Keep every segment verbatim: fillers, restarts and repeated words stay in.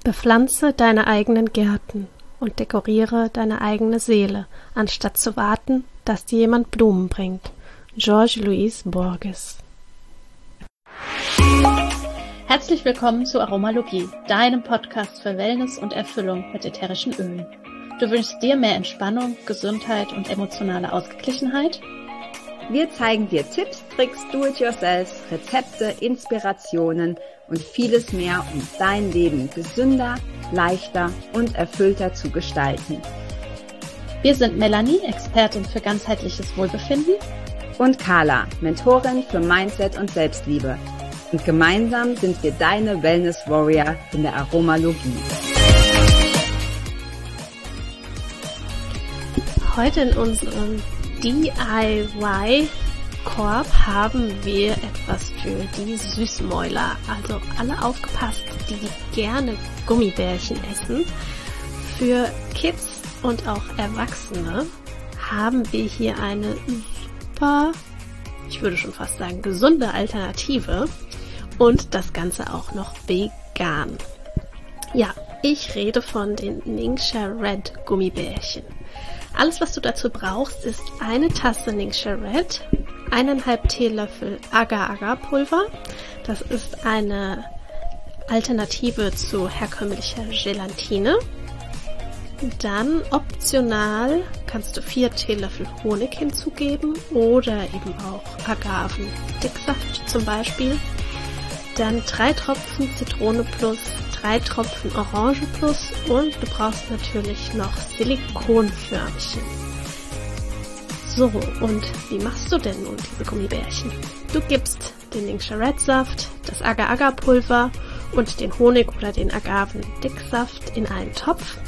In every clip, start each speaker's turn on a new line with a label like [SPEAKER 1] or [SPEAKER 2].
[SPEAKER 1] Bepflanze deine eigenen Gärten und dekoriere deine eigene Seele, anstatt zu warten, dass dir jemand Blumen bringt. Jorge Luis Borges.
[SPEAKER 2] Herzlich willkommen zu Aromalogie, deinem Podcast für Wellness und Erfüllung mit ätherischen Ölen. Du wünschst dir mehr Entspannung, Gesundheit und emotionale Ausgeglichenheit?
[SPEAKER 3] Wir zeigen dir Tipps, Tricks, Do-it-yourself, Rezepte, Inspirationen und vieles mehr, um dein Leben gesünder, leichter und erfüllter zu gestalten.
[SPEAKER 2] Wir sind Melanie, Expertin für ganzheitliches Wohlbefinden,
[SPEAKER 3] und Carla, Mentorin für Mindset und Selbstliebe. Und gemeinsam sind wir deine Wellness Warrior in der Aromalogie.
[SPEAKER 1] Heute in unserem D I Y-Korb haben wir etwas für die Süßmäuler. Also alle aufgepasst, die gerne Gummibärchen essen. Für Kids und auch Erwachsene haben wir hier eine super, ich würde schon fast sagen, gesunde Alternative. Und das Ganze auch noch vegan. Ja, ich rede von den Ningxia Red Gummibärchen. Alles, was du dazu brauchst, ist eine Tasse Ningxia Red, eineinhalb Teelöffel Agar-Agar-Pulver. Das ist eine Alternative zu herkömmlicher Gelatine. Dann optional kannst du vier Teelöffel Honig hinzugeben oder eben auch Agavendicksaft zum Beispiel. Dann drei Tropfen Zitrone plus, drei Tropfen Orange plus und du brauchst natürlich noch Silikonförmchen. So, und wie machst du denn nun diese Gummibärchen? Du gibst den Ningxia Red Saft, das Agar-Agar-Pulver und den Honig oder den Agavendicksaft in einen Topf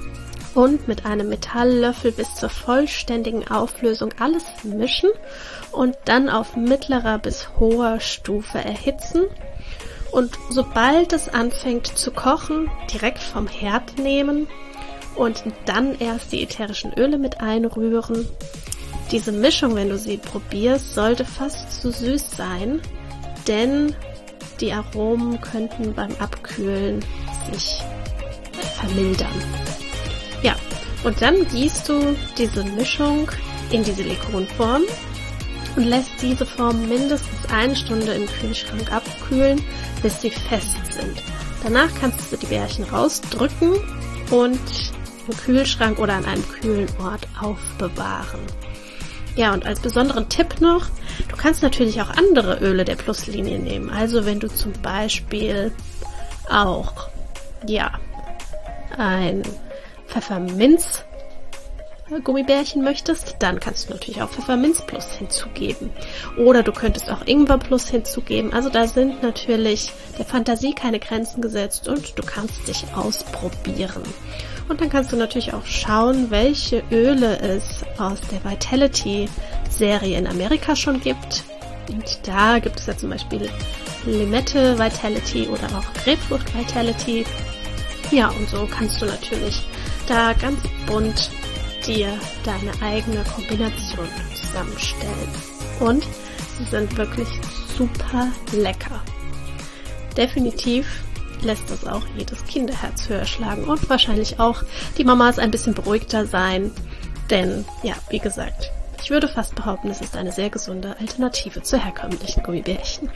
[SPEAKER 1] und mit einem Metalllöffel bis zur vollständigen Auflösung alles mischen und dann auf mittlerer bis hoher Stufe erhitzen. Und sobald es anfängt zu kochen, direkt vom Herd nehmen und dann erst die ätherischen Öle mit einrühren. Diese Mischung, wenn du sie probierst, sollte fast zu süß sein, denn die Aromen könnten beim Abkühlen sich vermildern. Ja, und dann gießt du diese Mischung in die Silikonform und lässt diese Form mindestens eine Stunde im Kühlschrank abkühlen, bis sie fest sind. Danach kannst du die Bärchen rausdrücken und im Kühlschrank oder an einem kühlen Ort aufbewahren. Ja, und als besonderen Tipp noch, du kannst natürlich auch andere Öle der Pluslinie nehmen. Also wenn du zum Beispiel auch, ja, ein Pfefferminz Gummibärchen möchtest, dann kannst du natürlich auch Pfefferminz Plus hinzugeben. Oder du könntest auch Ingwer Plus hinzugeben. Also da sind natürlich der Fantasie keine Grenzen gesetzt und du kannst dich ausprobieren. Und dann kannst du natürlich auch schauen, welche Öle es aus der Vitality-Serie in Amerika schon gibt. Und da gibt es ja zum Beispiel Limette Vitality oder auch Grapefruit Vitality. Ja, und so kannst du natürlich da ganz bunt dir deine eigene Kombination zusammenstellen. Und sie sind wirklich super lecker. Definitiv lässt das auch jedes Kinderherz höher schlagen und wahrscheinlich auch die Mamas ein bisschen beruhigter sein. Denn, ja, wie gesagt, ich würde fast behaupten, es ist eine sehr gesunde Alternative zu herkömmlichen Gummibärchen.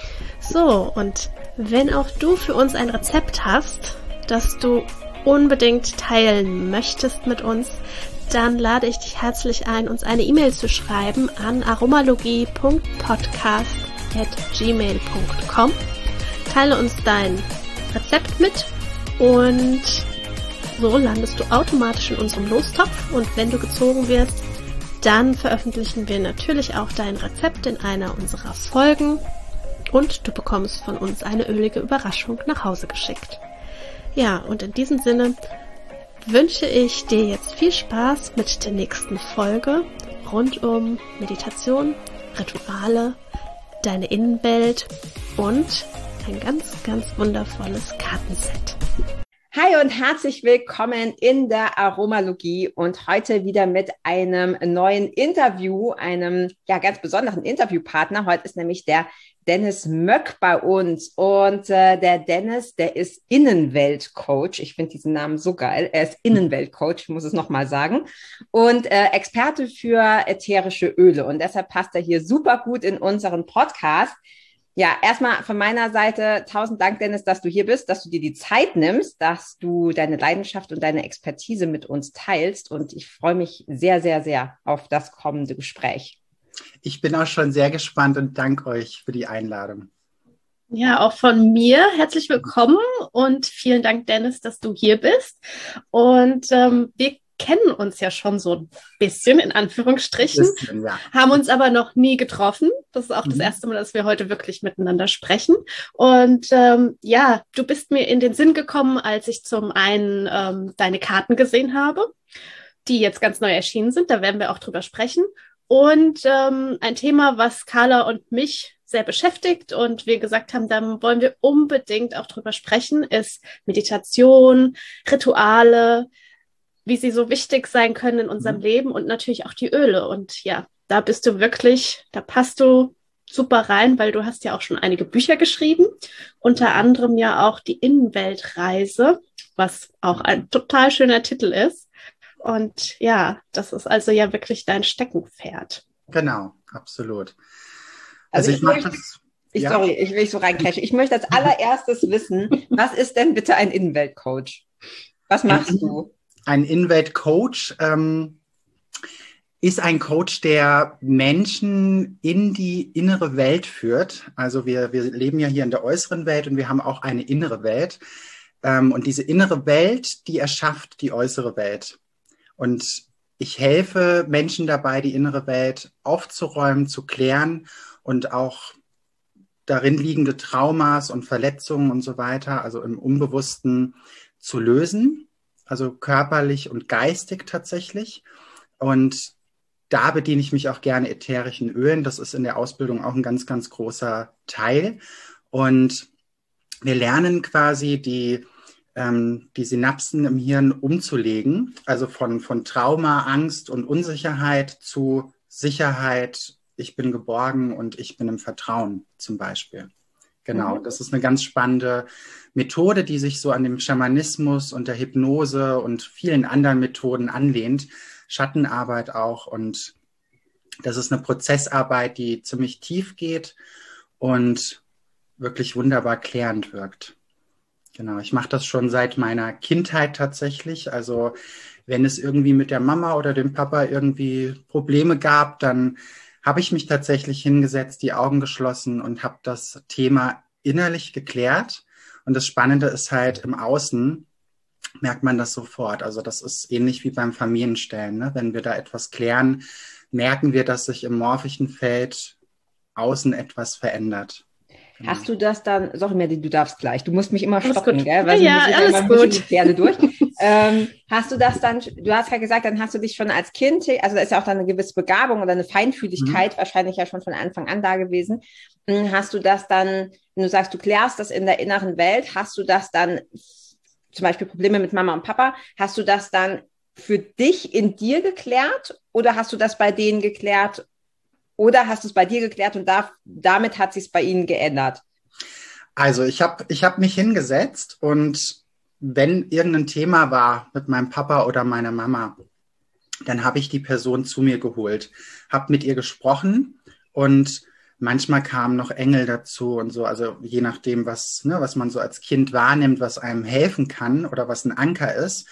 [SPEAKER 1] So, und wenn auch du für uns ein Rezept hast, das du unbedingt teilen möchtest mit uns, dann lade ich dich herzlich ein, uns eine E-Mail zu schreiben an aromalogie punkt podcast at gmail punkt com. Teile uns dein Rezept mit und so landest du automatisch in unserem Lostopf und wenn du gezogen wirst, dann veröffentlichen wir natürlich auch dein Rezept in einer unserer Folgen und du bekommst von uns eine ölige Überraschung nach Hause geschickt. Ja, und in diesem Sinne wünsche ich dir jetzt viel Spaß mit der nächsten Folge rund um Meditation, Rituale, deine Innenwelt und ein ganz, ganz wundervolles Kartenset.
[SPEAKER 3] Hi und herzlich willkommen in der Aromalogie und heute wieder mit einem neuen Interview, einem ja ganz besonderen Interviewpartner. Heute ist nämlich der Dennis Möck bei uns und äh, der Dennis, der ist Innenweltcoach. Ich finde diesen Namen so geil. Er ist Innenweltcoach, ich muss es nochmal sagen, und äh, Experte für ätherische Öle und deshalb passt er hier super gut in unseren Podcast. Ja, erstmal von meiner Seite tausend Dank, Dennis, dass du hier bist, dass du dir die Zeit nimmst, dass du deine Leidenschaft und deine Expertise mit uns teilst. Und ich freue mich sehr, sehr, sehr auf das kommende Gespräch.
[SPEAKER 4] Ich bin auch schon sehr gespannt und danke euch für die Einladung.
[SPEAKER 2] Ja, auch von mir herzlich willkommen und vielen Dank, Dennis, dass du hier bist. Und ähm, wir kennen uns ja schon so ein bisschen, in Anführungsstrichen,
[SPEAKER 4] bisschen, ja.
[SPEAKER 2] Haben uns aber noch nie getroffen. Das ist auch mhm. das erste Mal, dass wir heute wirklich miteinander sprechen. Und ähm, ja, du bist mir in den Sinn gekommen, als ich zum einen ähm, deine Karten gesehen habe, die jetzt ganz neu erschienen sind. Da werden wir auch drüber sprechen. Und ähm, ein Thema, was Carla und mich sehr beschäftigt und wir gesagt haben, da wollen wir unbedingt auch drüber sprechen, ist Meditation, Rituale, wie sie so wichtig sein können in unserem mhm. Leben und natürlich auch die Öle. Und ja, da bist du wirklich, da passt du super rein, weil du hast ja auch schon einige Bücher geschrieben, unter anderem ja auch die Innenweltreise, was auch ein total schöner Titel ist. Und ja, das ist also ja wirklich dein Steckenpferd.
[SPEAKER 4] Genau, absolut.
[SPEAKER 3] Also, also ich, ich mache das... Ich, ja. Sorry, ich will so reincrashen. Ich möchte als allererstes wissen, was ist denn bitte ein Innenweltcoach? Was machst du?
[SPEAKER 4] Ein Innenweltcoach ähm, ist ein Coach, der Menschen in die innere Welt führt. Also wir, wir leben ja hier in der äußeren Welt und wir haben auch eine innere Welt. Ähm, und diese innere Welt, die erschafft die äußere Welt. Und ich helfe Menschen dabei, die innere Welt aufzuräumen, zu klären und auch darin liegende Traumas und Verletzungen und so weiter, also im Unbewussten zu lösen. Also körperlich und geistig tatsächlich. Und da bediene ich mich auch gerne ätherischen Ölen. Das ist in der Ausbildung auch ein ganz, ganz großer Teil. Und wir lernen quasi die, ähm, die Synapsen im Hirn umzulegen. Also von, von Trauma, Angst und Unsicherheit zu Sicherheit, ich bin geborgen und ich bin im Vertrauen zum Beispiel. Genau, das ist eine ganz spannende Methode, die sich so an dem Schamanismus und der Hypnose und vielen anderen Methoden anlehnt. Schattenarbeit auch. Und das ist eine Prozessarbeit, die ziemlich tief geht und wirklich wunderbar klärend wirkt. Genau, ich mache das schon seit meiner Kindheit tatsächlich. Also wenn es irgendwie mit der Mama oder dem Papa irgendwie Probleme gab, dann habe ich mich tatsächlich hingesetzt, die Augen geschlossen und habe das Thema innerlich geklärt. Und das Spannende ist halt, im Außen merkt man das sofort. Also das ist ähnlich wie beim Familienstellen. Ne? Wenn wir da etwas klären, merken wir, dass sich im morphischen Feld außen etwas verändert.
[SPEAKER 3] Genau. Hast du das dann, sorry Medi, du darfst gleich, du musst mich immer stoppen, gell?
[SPEAKER 2] Weil ja, ja alles gut.
[SPEAKER 3] Die Pferde durch. ähm, hast du das dann, du hast ja gesagt, dann hast du dich schon als Kind, also da ist ja auch dann eine gewisse Begabung oder eine Feinfühligkeit mhm. wahrscheinlich ja schon von Anfang an da gewesen. Hast du das dann, wenn du sagst, du klärst das in der inneren Welt, hast du das dann, zum Beispiel Probleme mit Mama und Papa, hast du das dann für dich in dir geklärt oder hast du das bei denen geklärt? Oder hast du es bei dir geklärt und da, damit hat sich es bei ihnen geändert?
[SPEAKER 4] Also ich habe ich hab mich hingesetzt und wenn irgendein Thema war mit meinem Papa oder meiner Mama, dann habe ich die Person zu mir geholt, habe mit ihr gesprochen und manchmal kamen noch Engel dazu und so, also je nachdem, was, ne, was man so als Kind wahrnimmt, was einem helfen kann oder was ein Anker ist.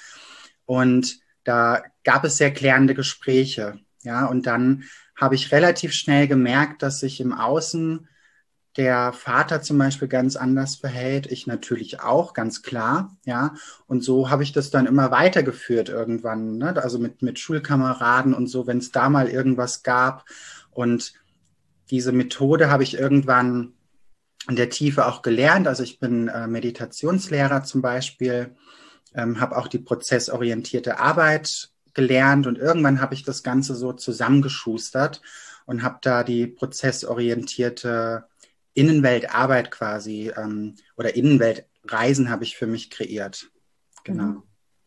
[SPEAKER 4] Und da gab es sehr klärende Gespräche, ja, und dann habe ich relativ schnell gemerkt, dass sich im Außen der Vater zum Beispiel ganz anders verhält, ich natürlich auch, ganz klar, ja. Und so habe ich das dann immer weitergeführt irgendwann, ne? Also mit, mit Schulkameraden und so, wenn es da mal irgendwas gab. Und diese Methode habe ich irgendwann in der Tiefe auch gelernt. Also ich bin äh, Meditationslehrer zum Beispiel, ähm, habe auch die prozessorientierte Arbeit gelernt und irgendwann habe ich das Ganze so zusammengeschustert und habe da die prozessorientierte Innenweltarbeit quasi ähm, oder Innenweltreisen habe ich für mich kreiert. Genau.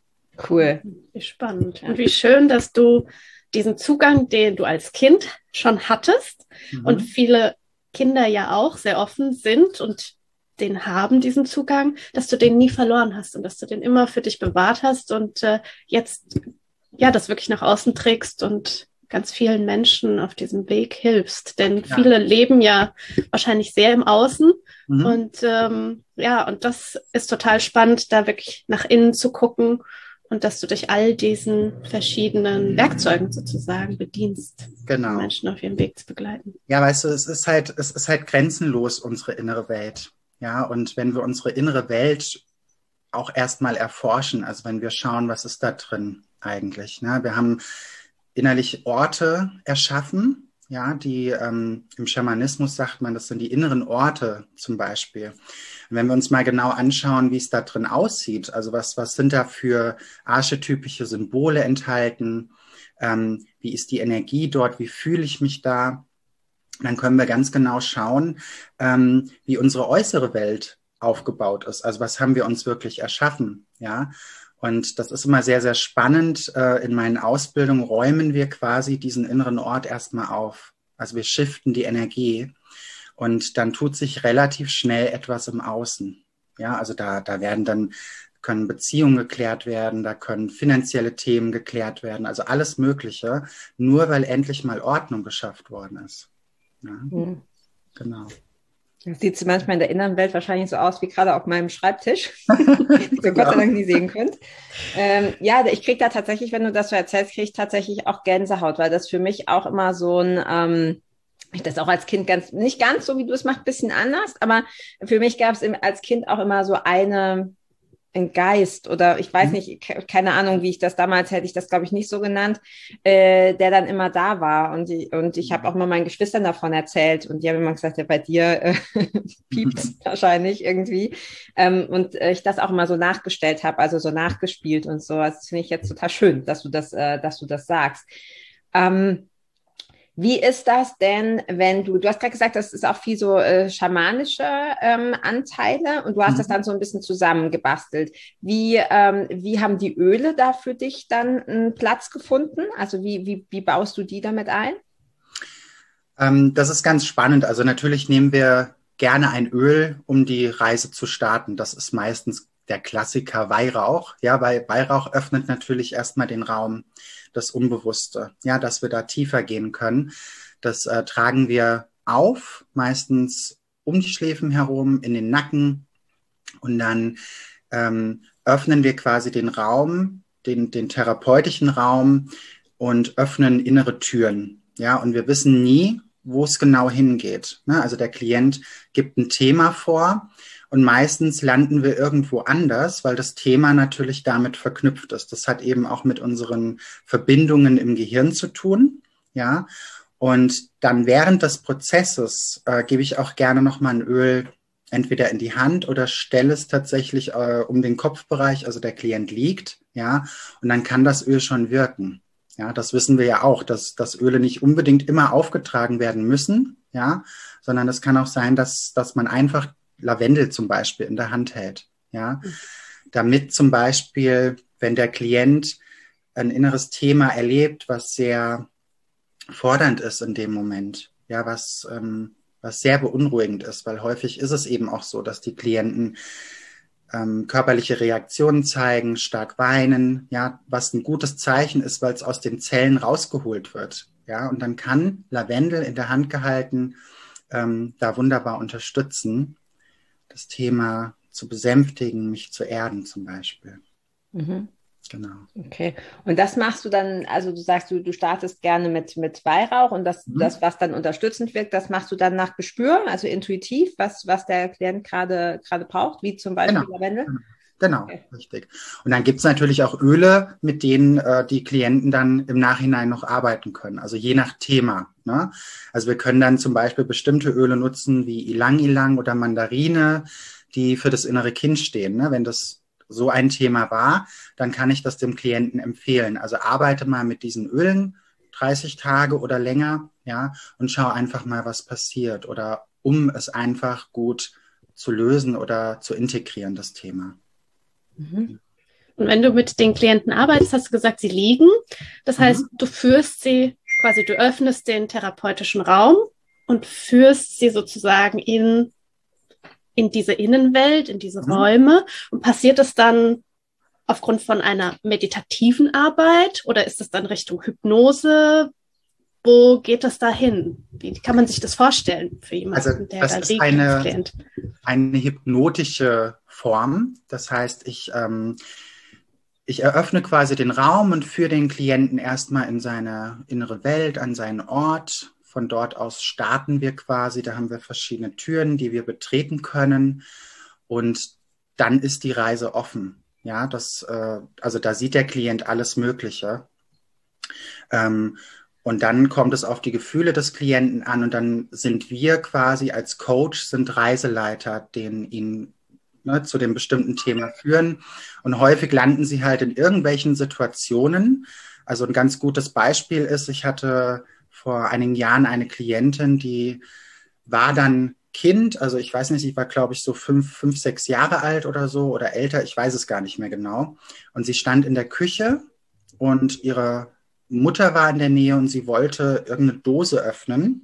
[SPEAKER 3] Cool.
[SPEAKER 2] Wie spannend. Und wie schön, dass du diesen Zugang, den du als Kind schon hattest mhm. und viele Kinder ja auch sehr offen sind und den haben, diesen Zugang, dass du den nie verloren hast und dass du den immer für dich bewahrt hast und äh, jetzt ja das wirklich nach außen trägst und ganz vielen Menschen auf diesem Weg hilfst. Denn ja. viele leben ja wahrscheinlich sehr im Außen mhm. und ähm, ja, und das ist total spannend, da wirklich nach innen zu gucken und dass du durch all diesen verschiedenen Werkzeugen sozusagen bedienst,
[SPEAKER 4] genau.
[SPEAKER 2] um Menschen auf ihrem Weg zu begleiten.
[SPEAKER 4] Ja, weißt du, es ist halt, es ist halt grenzenlos, unsere innere Welt. Ja, und wenn wir unsere innere Welt auch erstmal erforschen, also wenn wir schauen, was ist da drin eigentlich, ne? Wir haben innerlich Orte erschaffen, ja, die ähm, im Schamanismus sagt man, das sind die inneren Orte zum Beispiel. Und wenn wir uns mal genau anschauen, wie es da drin aussieht, also was, was sind da für archetypische Symbole enthalten, ähm, wie ist die Energie dort, wie fühle ich mich da, dann können wir ganz genau schauen, ähm, wie unsere äußere Welt aufgebaut ist. Also was haben wir uns wirklich erschaffen, ja? Und das ist immer sehr, sehr spannend. Äh, in meinen Ausbildungen räumen wir quasi diesen inneren Ort erstmal auf. Also wir shiften die Energie. Und dann tut sich relativ schnell etwas im Außen. Ja, also da, da werden dann, können Beziehungen geklärt werden, da können finanzielle Themen geklärt werden, also alles Mögliche, nur weil endlich mal Ordnung geschafft worden ist. Ja, mhm. Genau.
[SPEAKER 3] Das sieht manchmal in der inneren Welt wahrscheinlich so aus wie gerade auf meinem Schreibtisch, die ihr Gott sei Dank nie sehen könnt. Ähm, ja, ich kriege da tatsächlich, wenn du das so erzählst, kriege ich tatsächlich auch Gänsehaut, weil das für mich auch immer so ein... Ähm, ich das auch als Kind ganz, nicht ganz so, wie du es machst, ein bisschen anders, aber für mich gab es als Kind auch immer so eine, ein Geist oder ich weiß nicht, keine Ahnung, wie ich das damals, hätte ich das, glaube ich, nicht so genannt, äh, der dann immer da war und, die, und ich habe auch mal meinen Geschwistern davon erzählt und die haben immer gesagt, ja, bei dir äh, piept es wahrscheinlich irgendwie ähm, und äh, ich das auch immer so nachgestellt habe, also so nachgespielt und so, also das finde ich jetzt total schön, dass du das, äh, dass du das sagst. Ähm, Wie ist das denn, wenn du, du hast gerade gesagt, das ist auch viel so äh, schamanische ähm, Anteile und du hast mhm. das dann so ein bisschen zusammengebastelt. Wie, ähm, wie haben die Öle da für dich dann einen Platz gefunden? Also wie, wie, wie baust du die damit ein?
[SPEAKER 4] Ähm, das ist ganz spannend. Also natürlich nehmen wir gerne ein Öl, um die Reise zu starten. Das ist meistens der Klassiker Weihrauch. Ja, weil Weihrauch öffnet natürlich erstmal den Raum, das Unbewusste, ja, dass wir da tiefer gehen können. Das äh, tragen wir auf, meistens um die Schläfen herum, in den Nacken und dann ähm, öffnen wir quasi den Raum, den, den therapeutischen Raum und öffnen innere Türen, ja, und wir wissen nie, wo es genau hingeht, ne? Also der Klient gibt ein Thema vor und meistens landen wir irgendwo anders, weil das Thema natürlich damit verknüpft ist. Das hat eben auch mit unseren Verbindungen im Gehirn zu tun, ja. Und dann während des Prozesses äh, gebe ich auch gerne nochmal ein Öl entweder in die Hand oder stelle es tatsächlich äh, um den Kopfbereich, also der Klient liegt, ja. Und dann kann das Öl schon wirken. Ja, das wissen wir ja auch, dass, dass Öle nicht unbedingt immer aufgetragen werden müssen, ja, sondern es kann auch sein, dass, dass man einfach Lavendel zum Beispiel in der Hand hält, ja, damit zum Beispiel, wenn der Klient ein inneres Thema erlebt, was sehr fordernd ist in dem Moment, ja, was, ähm, was sehr beunruhigend ist, weil häufig ist es eben auch so, dass die Klienten ähm, körperliche Reaktionen zeigen, stark weinen, ja, was ein gutes Zeichen ist, weil es aus den Zellen rausgeholt wird, ja, und dann kann Lavendel in der Hand gehalten ähm, da wunderbar unterstützen, das Thema zu besänftigen, mich zu erden zum Beispiel.
[SPEAKER 3] Mhm.
[SPEAKER 4] Genau.
[SPEAKER 3] Okay. Und das machst du dann, also du sagst, du, du startest gerne mit, mit Weihrauch und das, mhm. das, was dann unterstützend wirkt, das machst du dann nach Gespür, also intuitiv, was, was der Klient gerade gerade braucht, wie zum Beispiel
[SPEAKER 4] genau.
[SPEAKER 3] Lavendel?
[SPEAKER 4] Genau, okay. Richtig. Und dann gibt es natürlich auch Öle, mit denen äh, die Klienten dann im Nachhinein noch arbeiten können, also je nach Thema, ne? Also wir können dann zum Beispiel bestimmte Öle nutzen, wie Ilang-Ilang oder Mandarine, die für das innere Kind stehen, ne? Wenn das so ein Thema war, dann kann ich das dem Klienten empfehlen. Also arbeite mal mit diesen Ölen dreißig Tage oder länger, ja, und schau einfach mal, was passiert oder um es einfach gut zu lösen oder zu integrieren, das Thema.
[SPEAKER 3] Mhm.
[SPEAKER 2] Und wenn du mit den Klienten arbeitest, hast du gesagt, sie liegen. Das heißt,
[SPEAKER 4] Mhm.
[SPEAKER 2] du führst sie quasi, du öffnest den therapeutischen Raum und führst sie sozusagen in, in diese Innenwelt, in diese
[SPEAKER 4] Mhm.
[SPEAKER 2] Räume. Und passiert das dann aufgrund von einer meditativen Arbeit oder ist es dann Richtung Hypnose? Wo geht das da hin? Wie kann man sich das vorstellen für jemanden,
[SPEAKER 4] Also
[SPEAKER 2] der
[SPEAKER 4] das
[SPEAKER 2] da
[SPEAKER 4] ist
[SPEAKER 2] liegt als
[SPEAKER 4] eine,
[SPEAKER 2] Klient?
[SPEAKER 4] eine hypnotische Form. Das heißt, ich, ähm, ich eröffne quasi den Raum und führe den Klienten erstmal in seine innere Welt, an seinen Ort. Von dort aus starten wir quasi. Da haben wir verschiedene Türen, die wir betreten können. Und dann ist die Reise offen. Ja, das, äh, also da sieht der Klient alles Mögliche. Ähm, und dann kommt es auf die Gefühle des Klienten an und dann sind wir quasi als Coach, sind Reiseleiter, den ihn ne, zu dem bestimmten Thema führen. Und häufig landen sie halt in irgendwelchen Situationen. Also ein ganz gutes Beispiel ist, ich hatte vor einigen Jahren eine Klientin, die war dann Kind, also ich weiß nicht, ich war, glaube ich, so fünf, fünf, sechs Jahre alt oder so oder älter, ich weiß es gar nicht mehr genau. Und sie stand in der Küche und ihre Mutter war in der Nähe und sie wollte irgendeine Dose öffnen.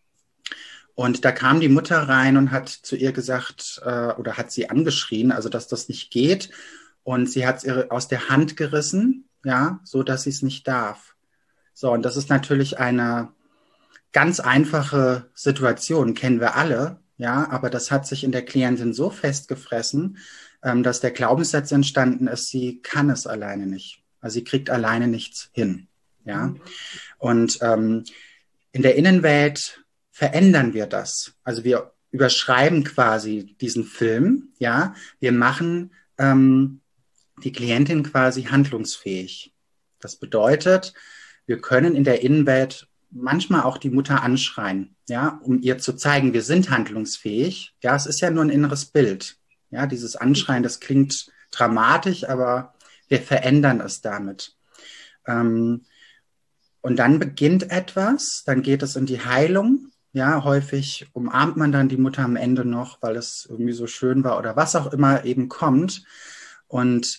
[SPEAKER 4] Und da kam die Mutter rein und hat zu ihr gesagt, äh, oder hat sie angeschrien, also dass das nicht geht. Und sie hat es ihr aus der Hand gerissen, ja, so dass sie es nicht darf. So, und das ist natürlich eine ganz einfache Situation, kennen wir alle, ja, aber das hat sich in der Klientin so festgefressen, ähm, dass der Glaubenssatz entstanden ist, sie kann es alleine nicht. Also sie kriegt alleine nichts hin, ja. Mhm. Und ähm, in der Innenwelt verändern wir das. Also wir überschreiben quasi diesen Film, ja. Wir machen ähm, die Klientin quasi handlungsfähig. Das bedeutet, wir können in der Innenwelt manchmal auch die Mutter anschreien, ja, um ihr zu zeigen, wir sind handlungsfähig. Ja, es ist ja nur ein inneres Bild. Ja, dieses Anschreien, das klingt dramatisch, aber wir verändern es damit. Ähm, und dann beginnt etwas, dann geht es in die Heilung. Ja, häufig umarmt man dann die Mutter am Ende noch, weil es irgendwie so schön war oder was auch immer eben kommt. Und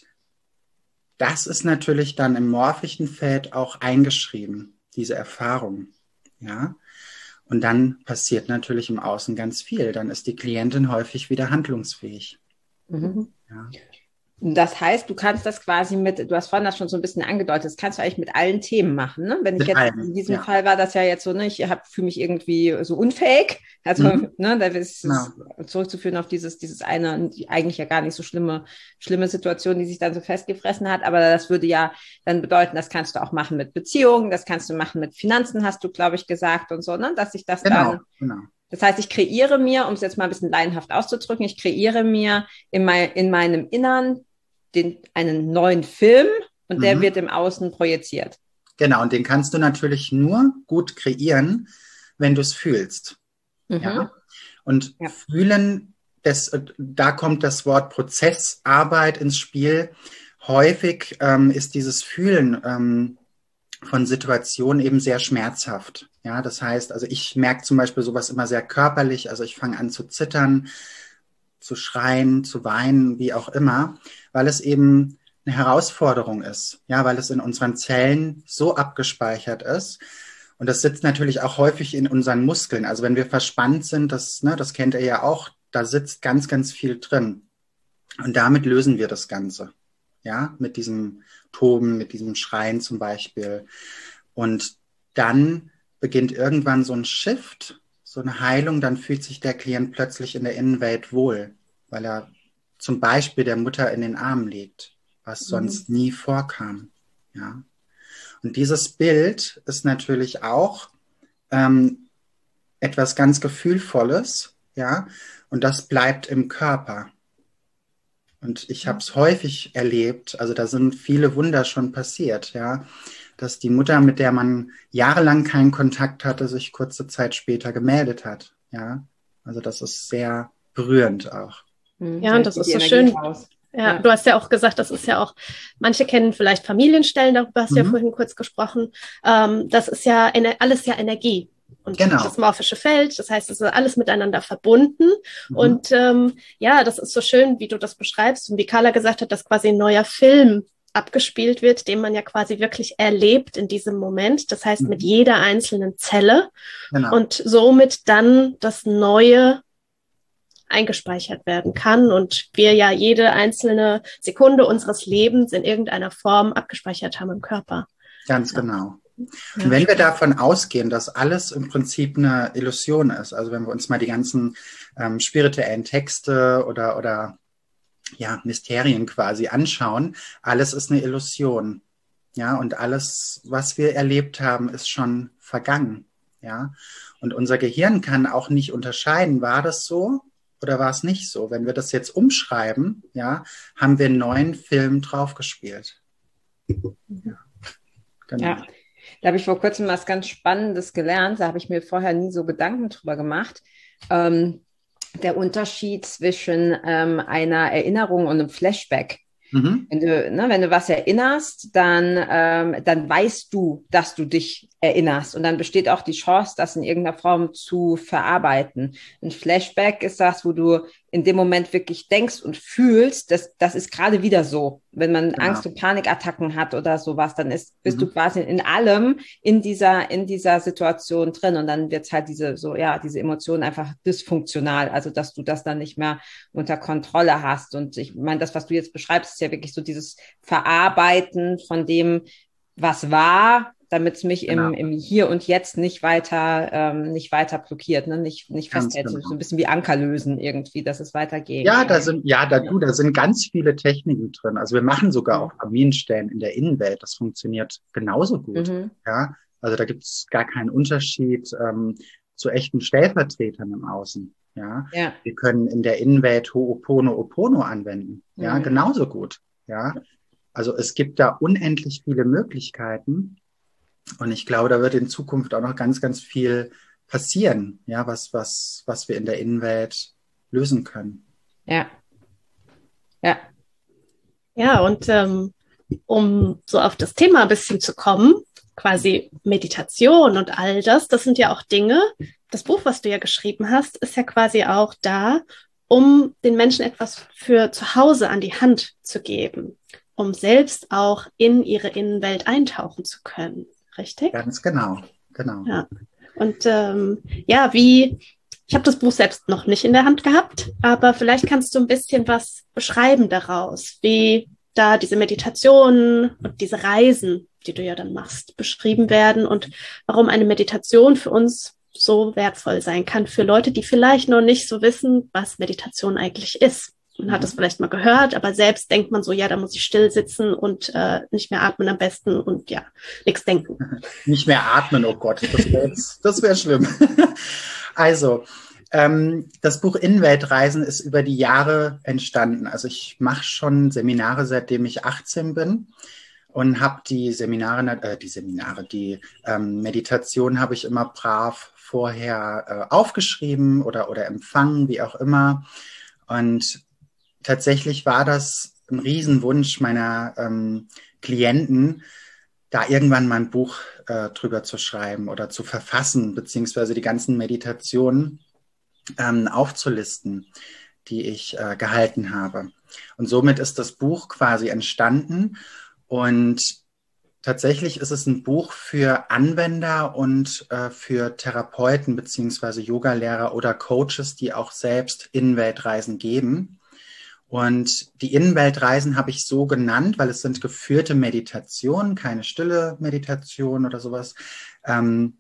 [SPEAKER 4] das ist natürlich dann im morphischen Feld auch eingeschrieben, diese Erfahrung, ja. Und dann passiert natürlich im Außen ganz viel. Dann ist die Klientin häufig wieder handlungsfähig.
[SPEAKER 3] Mhm.
[SPEAKER 4] Ja.
[SPEAKER 3] Das heißt, du kannst das quasi mit, du hast vorhin das schon so ein bisschen angedeutet, das kannst du eigentlich mit allen Themen machen, ne? Wenn ich
[SPEAKER 4] Mit
[SPEAKER 3] jetzt,
[SPEAKER 4] allen,
[SPEAKER 3] in diesem
[SPEAKER 4] ja.
[SPEAKER 3] Fall war das ja jetzt so, ne, ich fühle mich irgendwie so unfähig, also,
[SPEAKER 4] Mhm.
[SPEAKER 3] ne, da ist
[SPEAKER 4] Genau.
[SPEAKER 3] es zurückzuführen auf dieses, dieses eine, die eigentlich ja gar nicht so schlimme, schlimme Situation, die sich dann so festgefressen hat, aber das würde ja dann bedeuten, das kannst du auch machen mit Beziehungen, das kannst du machen mit Finanzen, hast du, glaube ich, gesagt und so, ne, dass sich das
[SPEAKER 4] Genau,
[SPEAKER 3] dann,
[SPEAKER 4] genau.
[SPEAKER 3] das heißt, ich kreiere mir, um es jetzt mal ein bisschen laienhaft auszudrücken, ich kreiere mir in, mein, in meinem Innern Den, einen neuen Film und der
[SPEAKER 4] Mhm.
[SPEAKER 3] wird im Außen projiziert.
[SPEAKER 4] Genau, und den kannst du natürlich nur gut kreieren, wenn du es fühlst.
[SPEAKER 3] Mhm.
[SPEAKER 4] Ja? Und
[SPEAKER 3] Ja.
[SPEAKER 4] fühlen, das, da kommt das Wort Prozessarbeit ins Spiel. Häufig ähm, ist dieses Fühlen ähm, von Situationen eben sehr schmerzhaft. Ja, das heißt, also ich merke zum Beispiel sowas immer sehr körperlich, also ich fange an zu zittern, zu schreien, zu weinen, wie auch immer, weil es eben eine Herausforderung ist, ja, weil es in unseren Zellen so abgespeichert ist. Und das sitzt natürlich auch häufig in unseren Muskeln. Also wenn wir verspannt sind, das, ne, das kennt ihr ja auch, da sitzt ganz, ganz viel drin. Und damit lösen wir das Ganze, ja, mit diesem Toben, mit diesem Schreien zum Beispiel. Und dann beginnt irgendwann so ein Shift, so eine Heilung, dann fühlt sich der Klient plötzlich in der Innenwelt wohl, weil er zum Beispiel der Mutter in den Armen liegt, was sonst mhm. nie vorkam. Ja. Und dieses Bild ist natürlich auch ähm, etwas ganz Gefühlvolles, ja, und das bleibt im Körper. Und ich habe es häufig erlebt, also da sind viele Wunder schon passiert, ja, dass die Mutter, mit der man jahrelang keinen Kontakt hatte, sich kurze Zeit später gemeldet hat. Ja, also das ist sehr berührend auch.
[SPEAKER 2] Ja, und das ist so schön. Ja, ja, du hast ja auch gesagt, das ist ja auch, manche kennen vielleicht Familienstellen, darüber hast du mhm. ja vorhin kurz gesprochen. Ähm, das ist ja alles ja Energie. und
[SPEAKER 4] Genau.
[SPEAKER 2] das morphische Feld. Das heißt, es ist alles miteinander verbunden. Mhm. Und ähm, ja, das ist so schön, wie du das beschreibst und wie Carla gesagt hat, dass quasi ein neuer Film abgespielt wird, den man ja quasi wirklich erlebt in diesem Moment. Das heißt, mhm. mit jeder einzelnen Zelle
[SPEAKER 4] genau.
[SPEAKER 2] und somit dann das Neue eingespeichert werden kann und wir ja jede einzelne Sekunde unseres Lebens in irgendeiner Form abgespeichert haben im Körper.
[SPEAKER 4] Ganz ja. genau. Und wenn wir davon ausgehen, dass alles im Prinzip eine Illusion ist, also wenn wir uns mal die ganzen ähm, spirituellen Texte oder, oder ja, Mysterien quasi anschauen, alles ist eine Illusion. Ja, und alles, was wir erlebt haben, ist schon vergangen. Ja, und unser Gehirn kann auch nicht unterscheiden, war das so oder war es nicht so? Wenn wir das jetzt umschreiben, ja, haben wir einen neuen Film draufgespielt. Ja,
[SPEAKER 3] genau. Ja. Da habe ich vor kurzem was ganz Spannendes gelernt. Da habe ich mir vorher nie so Gedanken drüber gemacht. Ähm, der Unterschied zwischen ähm, einer Erinnerung und einem Flashback. Mhm. Wenn du, ne, wenn du was erinnerst, dann, ähm, dann weißt du, dass du dich erinnerst. Und dann besteht auch die Chance, das in irgendeiner Form zu verarbeiten. Ein Flashback ist das, wo du in dem Moment wirklich denkst und fühlst, dass das ist gerade wieder so. Wenn man genau. Angst- und Panikattacken hat oder sowas, dann ist, bist mhm. du quasi in allem in dieser, in dieser Situation drin. Und dann wird halt diese, so, ja, diese Emotionen einfach dysfunktional. Also, dass du das dann nicht mehr unter Kontrolle hast. Und ich meine, das, was du jetzt beschreibst, ist ja wirklich so dieses Verarbeiten von dem, was war, damit es mich genau. im, im Hier und Jetzt nicht weiter, ähm, nicht weiter blockiert, ne? nicht, nicht festhält. Genau. So ein bisschen wie Anker lösen irgendwie, dass es weitergeht.
[SPEAKER 4] Ja, da sind, ja, da, du, da sind ganz viele Techniken drin. Also wir machen sogar auch Familienstellen in der Innenwelt. Das funktioniert genauso gut. Mhm. Ja, also da gibt es gar keinen Unterschied ähm, zu echten Stellvertretern im Außen. Ja, ja. Wir können in der Innenwelt Ho'oponopono anwenden. Ja, mhm. genauso gut. Ja, also es gibt da unendlich viele Möglichkeiten. Und ich glaube, da wird in Zukunft auch noch ganz, ganz viel passieren, ja, was, was, was wir in der Innenwelt lösen können.
[SPEAKER 3] Ja. Ja.
[SPEAKER 2] Ja, und ähm, um so auf das Thema ein bisschen zu kommen, quasi Meditation und all das, das sind ja auch Dinge, das Buch, was du ja geschrieben hast, ist ja quasi auch da, um den Menschen etwas für zu Hause an die Hand zu geben, um selbst auch in ihre Innenwelt eintauchen zu können. Richtig?
[SPEAKER 4] Ganz genau, genau.
[SPEAKER 2] Ja. Und ähm, ja, wie, ich habe das Buch selbst noch nicht in der Hand gehabt, aber vielleicht kannst du ein bisschen was beschreiben daraus, wie da diese Meditationen und diese Reisen, die du ja dann machst, beschrieben werden und warum eine Meditation für uns so wertvoll sein kann, für Leute, die vielleicht noch nicht so wissen, was Meditation eigentlich ist. Man hat es vielleicht mal gehört, aber selbst denkt man so, ja, da muss ich still sitzen und äh, nicht mehr atmen am besten und ja, nichts denken.
[SPEAKER 4] Nicht mehr atmen, oh Gott, das wäre das wär schlimm. Also, ähm, das Buch Innenweltreisen ist über die Jahre entstanden. Also ich mache schon Seminare, seitdem ich achtzehn bin und habe die Seminare, äh, die Seminare, die ähm, Meditation habe ich immer brav vorher äh, aufgeschrieben oder, oder empfangen, wie auch immer. Und tatsächlich war das ein Riesenwunsch meiner ähm, Klienten, da irgendwann mal ein Buch äh, drüber zu schreiben oder zu verfassen, beziehungsweise die ganzen Meditationen ähm, aufzulisten, die ich äh, gehalten habe. Und somit ist das Buch quasi entstanden. Und tatsächlich ist es ein Buch für Anwender und äh, für Therapeuten beziehungsweise Yogalehrer oder Coaches, die auch selbst Innenweltreisen geben. Und die Innenweltreisen habe ich so genannt, weil es sind geführte Meditationen, keine stille Meditation oder sowas, ähm,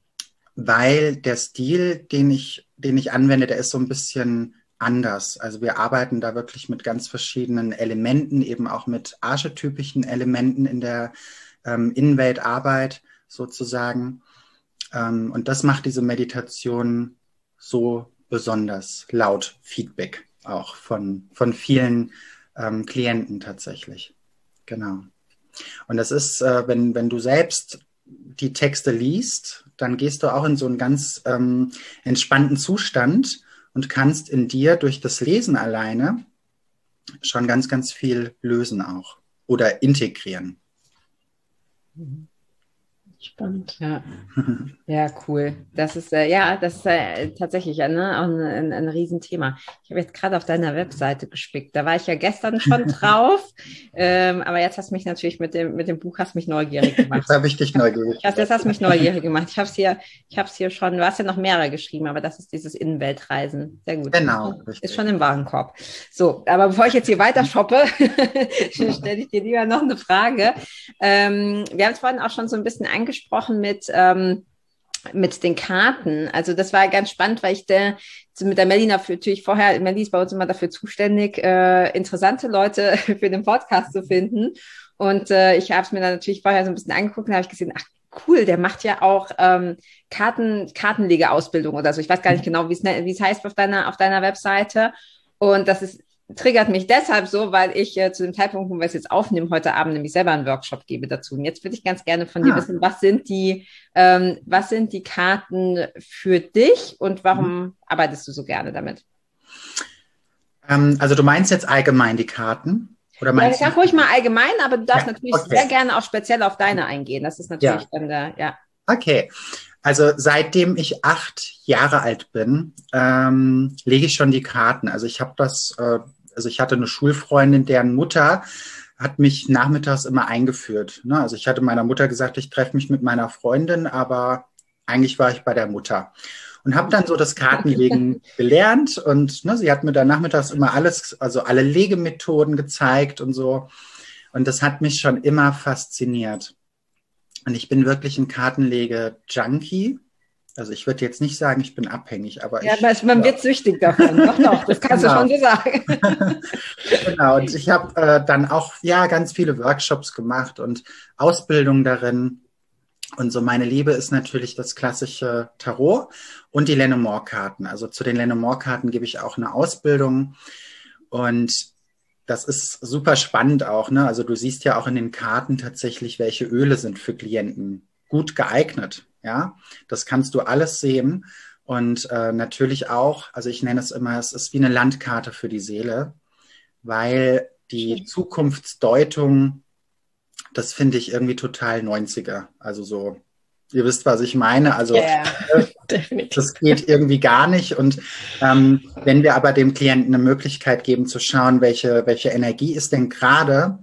[SPEAKER 4] weil der Stil, den ich, den ich anwende, der ist so ein bisschen anders. Also wir arbeiten da wirklich mit ganz verschiedenen Elementen, eben auch mit archetypischen Elementen in der ähm, Innenweltarbeit sozusagen. Ähm, und das macht diese Meditation so besonders laut Feedback. Auch von, von vielen ähm, Klienten tatsächlich. Genau. Und das ist, äh, wenn, wenn du selbst die Texte liest, dann gehst du auch in so einen ganz ähm, entspannten Zustand und kannst in dir durch das Lesen alleine schon ganz, ganz viel lösen auch oder integrieren.
[SPEAKER 2] Spannend.
[SPEAKER 3] Ja, ja, cool. Das ist, äh, ja, das ist äh, tatsächlich äh, ne, auch ein, ein, ein Riesenthema. Ich habe jetzt gerade auf deiner Webseite gespickt. Da war ich ja gestern schon drauf. ähm, aber jetzt hast du mich natürlich mit dem, mit dem Buch hast mich neugierig gemacht.
[SPEAKER 4] Jetzt habe ich dich neugierig
[SPEAKER 3] gemacht. Jetzt hast du mich neugierig gemacht. Ich habe es hier, ich habe es hier schon, du hast ja noch mehrere geschrieben, aber das ist dieses Innenweltreisen. Sehr gut.
[SPEAKER 4] Genau.
[SPEAKER 3] Ist
[SPEAKER 4] richtig.
[SPEAKER 3] schon im Warenkorb. So, aber bevor ich jetzt hier weiter shoppe, stelle ich dir lieber noch eine Frage. Ähm, wir haben es vorhin auch schon so ein bisschen angesprochen, gesprochen mit, ähm, mit den Karten. Also das war ganz spannend, weil ich der, mit der Melli natürlich vorher, Melli ist bei uns immer dafür zuständig, äh, interessante Leute für den Podcast zu finden. Und äh, ich habe es mir dann natürlich vorher so ein bisschen angeguckt und habe ich gesehen, ach cool, der macht ja auch ähm, Karten, Kartenlegeausbildung oder so. Ich weiß gar nicht genau, wie es heißt auf deiner, auf deiner Webseite. Und das ist triggert mich deshalb so, weil ich äh, zu dem Zeitpunkt, wo wir es jetzt aufnehmen, heute Abend nämlich selber einen Workshop gebe dazu. Und jetzt würde ich ganz gerne von dir ah. wissen, was sind die, ähm, was sind die Karten für dich und warum mhm. arbeitest du so gerne damit?
[SPEAKER 4] Ähm, also du meinst jetzt allgemein die Karten? Oder meinst
[SPEAKER 3] ja, ich sag ruhig mal allgemein, aber du darfst
[SPEAKER 4] ja,
[SPEAKER 3] natürlich
[SPEAKER 4] okay.
[SPEAKER 3] sehr gerne auch speziell auf deine eingehen. Das ist natürlich ja. dann der, ja.
[SPEAKER 4] Okay. Also seitdem ich acht Jahre alt bin, ähm, lege ich schon die Karten. Also ich habe das, äh, also ich hatte eine Schulfreundin, deren Mutter hat mich nachmittags immer eingeführt. Ne? Also ich hatte meiner Mutter gesagt, ich treffe mich mit meiner Freundin, aber eigentlich war ich bei der Mutter. Und habe dann so das Kartenlegen gelernt und ne, sie hat mir dann nachmittags immer alles, also alle Legemethoden gezeigt und so. Und das hat mich schon immer fasziniert. Und ich bin wirklich ein Kartenlege-Junkie. Also ich würde jetzt nicht sagen, ich bin abhängig, aber
[SPEAKER 3] ja,
[SPEAKER 4] ich...
[SPEAKER 3] Ja, man wird süchtig davon. Doch, doch, das kannst genau. du schon so sagen.
[SPEAKER 4] Genau, und ich habe äh, dann auch ja ganz viele Workshops gemacht und Ausbildung darin. Und so meine Liebe ist natürlich das klassische Tarot und die Lenormand-Karten. Also zu den Lenormand-Karten gebe ich auch eine Ausbildung. Und das ist super spannend auch, ne? Also du siehst ja auch in den Karten tatsächlich, welche Öle sind für Klienten gut geeignet, ja? Das kannst du alles sehen und äh, natürlich auch, also ich nenne es immer, es ist wie eine Landkarte für die Seele, weil die Zukunftsdeutung, das finde ich irgendwie total neunziger, also so, ihr wisst, was ich meine, also
[SPEAKER 3] yeah,
[SPEAKER 4] äh, das geht irgendwie gar nicht und ähm, wenn wir aber dem Klienten eine Möglichkeit geben zu schauen, welche, welche Energie ist denn gerade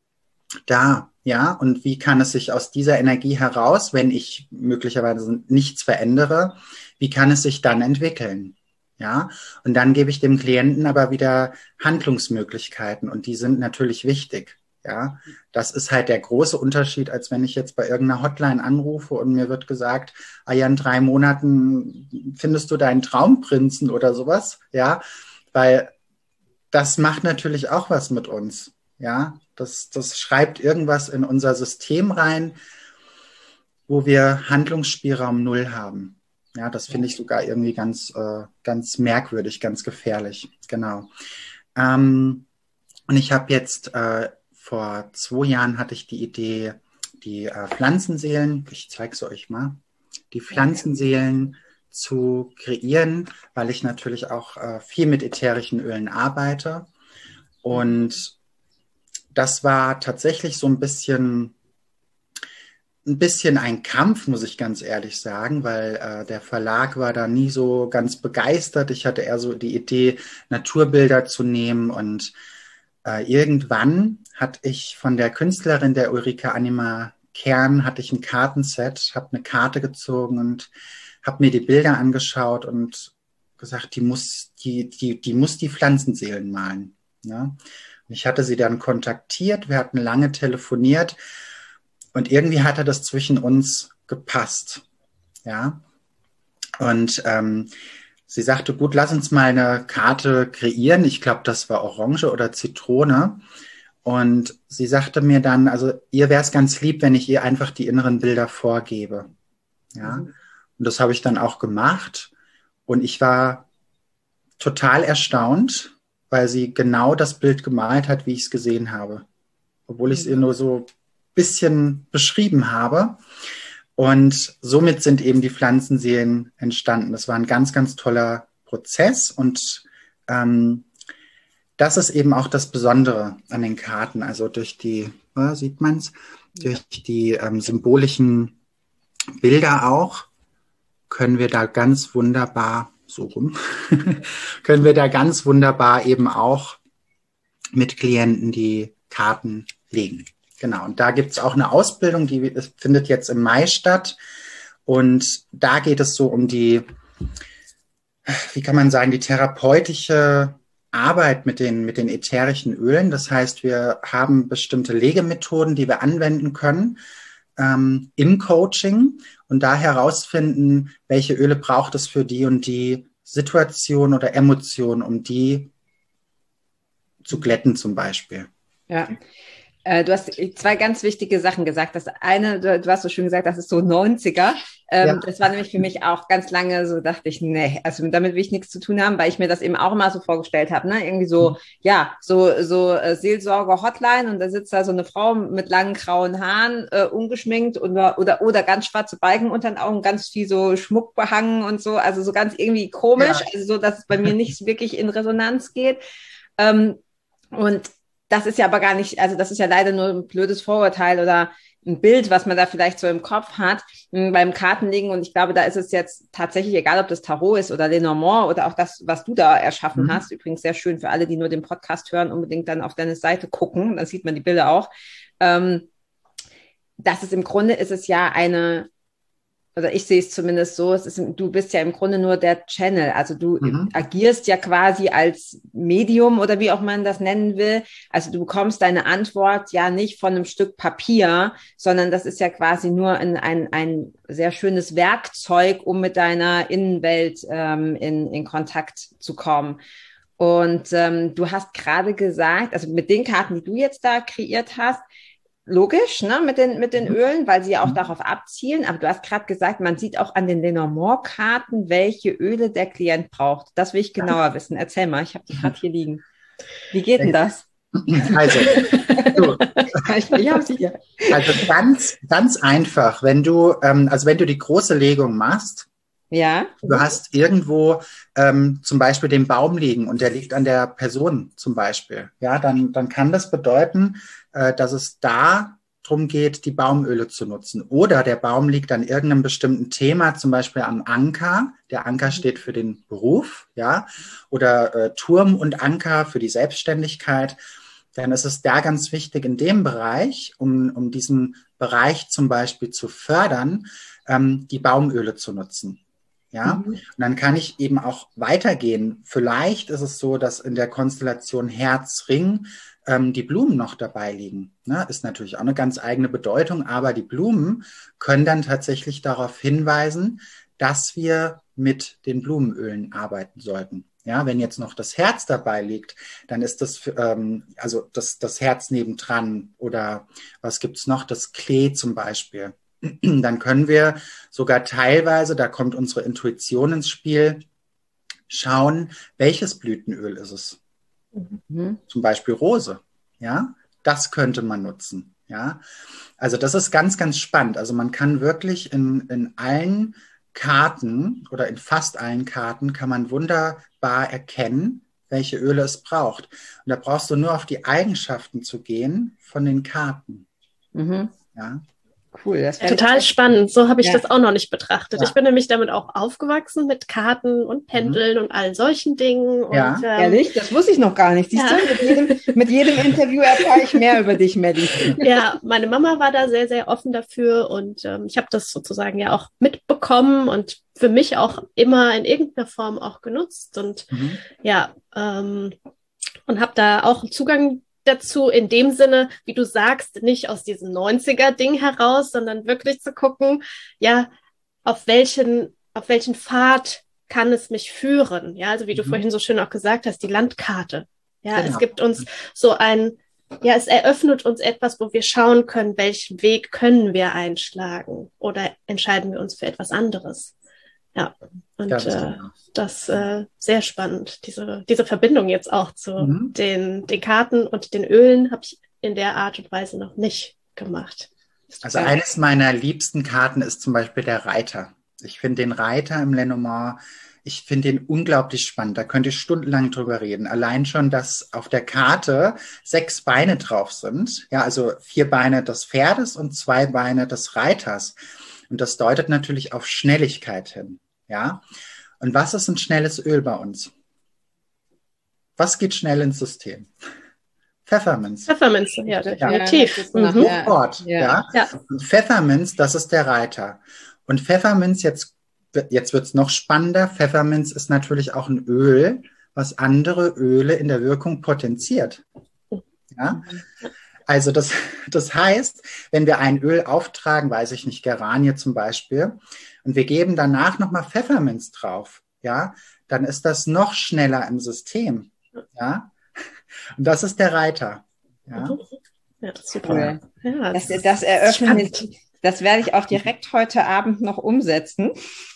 [SPEAKER 4] da, ja, und wie kann es sich aus dieser Energie heraus, wenn ich möglicherweise nichts verändere, wie kann es sich dann entwickeln, ja, und dann gebe ich dem Klienten aber wieder Handlungsmöglichkeiten und die sind natürlich wichtig. Ja, das ist halt der große Unterschied, als wenn ich jetzt bei irgendeiner Hotline anrufe und mir wird gesagt, ah ja, in drei Monaten findest du deinen Traumprinzen oder sowas, ja, weil das macht natürlich auch was mit uns, ja, das, das schreibt irgendwas in unser System rein, wo wir Handlungsspielraum null haben. Ja, das finde ich sogar irgendwie ganz, äh, ganz merkwürdig, ganz gefährlich, genau. Ähm, und ich habe jetzt äh, Vor zwei Jahren hatte ich die Idee, die äh, Pflanzenseelen, ich zeige es euch mal, die Pflanzenseelen zu kreieren, weil ich natürlich auch äh, viel mit ätherischen Ölen arbeite. Und das war tatsächlich so ein bisschen, ein bisschen ein Kampf, muss ich ganz ehrlich sagen, weil äh, der Verlag war da nie so ganz begeistert. Ich hatte eher so die Idee, Naturbilder zu nehmen und äh, irgendwann hatte ich von der Künstlerin, der Ulrike Anima Kern, hatte ich ein Kartenset, habe eine Karte gezogen und habe mir die Bilder angeschaut und gesagt, die muss die, die, die muss die Pflanzenseelen malen. Ja? Ich hatte sie dann kontaktiert, wir hatten lange telefoniert und irgendwie hatte das zwischen uns gepasst. Ja? Und ähm, sie sagte, gut, lass uns mal eine Karte kreieren. Ich glaube, das war Orange oder Zitrone. Und sie sagte mir dann, also ihr wäre es ganz lieb, wenn ich ihr einfach die inneren Bilder vorgebe. Ja, mhm. Und das habe ich dann auch gemacht. Und ich war total erstaunt, weil sie genau das Bild gemalt hat, wie ich es gesehen habe. Obwohl ich es ihr nur so ein bisschen beschrieben habe. Und somit sind eben die Pflanzenseelen entstanden. Das war ein ganz, ganz toller Prozess. Und ähm, das ist eben auch das Besondere an den Karten. Also durch die, äh, sieht man es, durch die ähm, symbolischen Bilder auch, können wir da ganz wunderbar, so rum, können wir da ganz wunderbar eben auch mit Klienten die Karten legen. Genau, und da gibt es auch eine Ausbildung, die findet jetzt im Mai statt. Und da geht es so um die, wie kann man sagen, die therapeutische Arbeit mit den, mit den ätherischen Ölen. Das heißt, wir haben bestimmte Legemethoden, die wir anwenden können ähm, im Coaching und da herausfinden, welche Öle braucht es für die und die Situation oder Emotion, um die zu glätten zum Beispiel.
[SPEAKER 3] Ja. Du hast zwei ganz wichtige Sachen gesagt. Das eine, du, du hast so schön gesagt, das ist so neunziger. Ähm, ja. Das war nämlich für mich auch ganz lange so, dachte ich, nee, also damit will ich nichts zu tun haben, weil ich mir das eben auch immer so vorgestellt habe, ne? Irgendwie so, mhm. ja, so so äh, Seelsorger-Hotline und da sitzt da so eine Frau mit langen grauen Haaren, äh, ungeschminkt oder, oder oder ganz schwarze Balken unter den Augen, ganz viel so Schmuck behangen und so, also so ganz irgendwie komisch, ja. Also so, dass es bei mir nicht wirklich in Resonanz geht. Ähm, und das ist ja aber gar nicht, also das ist ja leider nur ein blödes Vorurteil oder ein Bild, was man da vielleicht so im Kopf hat beim Kartenlegen. Und ich glaube, da ist es jetzt tatsächlich egal, ob das Tarot ist oder Lenormand oder auch das, was du da erschaffen mhm. hast. Übrigens sehr schön für alle, die nur den Podcast hören, unbedingt dann auf deine Seite gucken. Dann sieht man die Bilder auch. Ähm, das ist im Grunde ist es ja eine, oder ich sehe es zumindest so, es ist, du bist ja im Grunde nur der Channel, also du mhm. agierst ja quasi als Medium oder wie auch man das nennen will, also du bekommst deine Antwort ja nicht von einem Stück Papier, sondern das ist ja quasi nur ein, ein, ein sehr schönes Werkzeug, um mit deiner Innenwelt ähm, in, in Kontakt zu kommen. Und ähm, du hast gerade gesagt, also mit den Karten, die du jetzt da kreiert hast, logisch, ne, mit den, mit den Ölen, weil sie ja auch darauf abzielen. Aber du hast gerade gesagt, man sieht auch an den Lenormand-Karten, welche Öle der Klient braucht. Das will ich genauer wissen. Erzähl mal, ich habe die gerade hier liegen. Wie geht denn das?
[SPEAKER 4] Also, so. ich, ich habe sie hier. Also ganz, ganz einfach, wenn du, ähm, also wenn du die große Legung machst,
[SPEAKER 3] ja.
[SPEAKER 4] Du hast irgendwo ähm, zum Beispiel den Baum liegen und der liegt an der Person zum Beispiel. Ja, dann, dann kann das bedeuten, äh, dass es da drum geht, die Baumöle zu nutzen. Oder der Baum liegt an irgendeinem bestimmten Thema, zum Beispiel am Anker. Der Anker steht für den Beruf, ja, oder äh, Turm und Anker für die Selbstständigkeit. Dann ist es da ganz wichtig in dem Bereich, um, um diesen Bereich zum Beispiel zu fördern, ähm, die Baumöle zu nutzen. Ja, mhm. Und dann kann ich eben auch weitergehen. Vielleicht ist es so, dass in der Konstellation Herz-Ring ähm, die Blumen noch dabei liegen. Ne? Ist natürlich auch eine ganz eigene Bedeutung, aber die Blumen können dann tatsächlich darauf hinweisen, dass wir mit den Blumenölen arbeiten sollten. Ja, wenn jetzt noch das Herz dabei liegt, dann ist das, ähm, also das, das Herz nebendran oder was gibt's noch, das Klee zum Beispiel. Dann können wir sogar teilweise, da kommt unsere Intuition ins Spiel, schauen, welches Blütenöl ist es. Mhm. Zum Beispiel Rose. Ja, das könnte man nutzen. Ja, also das ist ganz, ganz spannend. Also man kann wirklich in, in allen Karten oder in fast allen Karten kann man wunderbar erkennen, welche Öle es braucht. Und da brauchst du nur auf die Eigenschaften zu gehen von den Karten.
[SPEAKER 3] Mhm.
[SPEAKER 4] Ja.
[SPEAKER 3] Cool. Das
[SPEAKER 2] ja, total spannend. So habe ich
[SPEAKER 3] ja.
[SPEAKER 2] das auch noch nicht betrachtet.
[SPEAKER 4] Ja.
[SPEAKER 2] Ich bin nämlich damit auch aufgewachsen, mit Karten und Pendeln mhm. und all solchen Dingen.
[SPEAKER 4] Ja.
[SPEAKER 2] Und,
[SPEAKER 3] ähm, ehrlich? Das wusste ich noch gar nicht. Siehst ja. du, mit jedem, mit jedem Interview erfahre ich mehr über dich, Melli.
[SPEAKER 2] Ja, meine Mama war da sehr, sehr offen dafür und ähm, ich habe das sozusagen ja auch mitbekommen und für mich auch immer in irgendeiner Form auch genutzt und mhm. ja, ähm, und habe da auch Zugang dazu in dem Sinne, wie du sagst, nicht aus diesem neunziger-Ding heraus, sondern wirklich zu gucken, ja, auf welchen, auf welchen Pfad kann es mich führen? Ja, also wie du mhm. vorhin so schön auch gesagt hast, die Landkarte. Ja, genau. Es gibt uns so ein, ja, es eröffnet uns etwas, wo wir schauen können, welchen Weg können wir einschlagen oder entscheiden wir uns für etwas anderes. Ja, und ja, das, äh, das äh, sehr spannend, diese diese Verbindung jetzt auch zu mhm. den den Karten und den Ölen habe ich in der Art und Weise noch nicht gemacht.
[SPEAKER 4] Also eines meiner liebsten Karten ist zum Beispiel der Reiter. Ich finde den Reiter im Lenormand, ich finde den unglaublich spannend. Da könnte ich stundenlang drüber reden. Allein schon, dass auf der Karte sechs Beine drauf sind. Ja, also vier Beine des Pferdes und zwei Beine des Reiters. Und das deutet natürlich auf Schnelligkeit hin. Ja. Und was ist ein schnelles Öl bei uns? Was geht schnell ins System? Pfefferminz.
[SPEAKER 2] Pfefferminz, ja, definitiv.
[SPEAKER 4] Ja, mhm. Sofort, ja. Ja.
[SPEAKER 2] Ja.
[SPEAKER 4] Und Pfefferminz, das ist der Reiter. Und Pfefferminz, jetzt, jetzt wird es noch spannender, Pfefferminz ist natürlich auch ein Öl, was andere Öle in der Wirkung potenziert. Ja? Also das, das heißt, wenn wir ein Öl auftragen, weiß ich nicht, Geranie zum Beispiel, und wir geben danach nochmal Pfefferminz drauf, ja, dann ist das noch schneller im System. Ja. Und das ist der Reiter. Ja,
[SPEAKER 2] ja super.
[SPEAKER 3] Ja, das, das eröffnet, das werde ich auch direkt heute Abend noch umsetzen.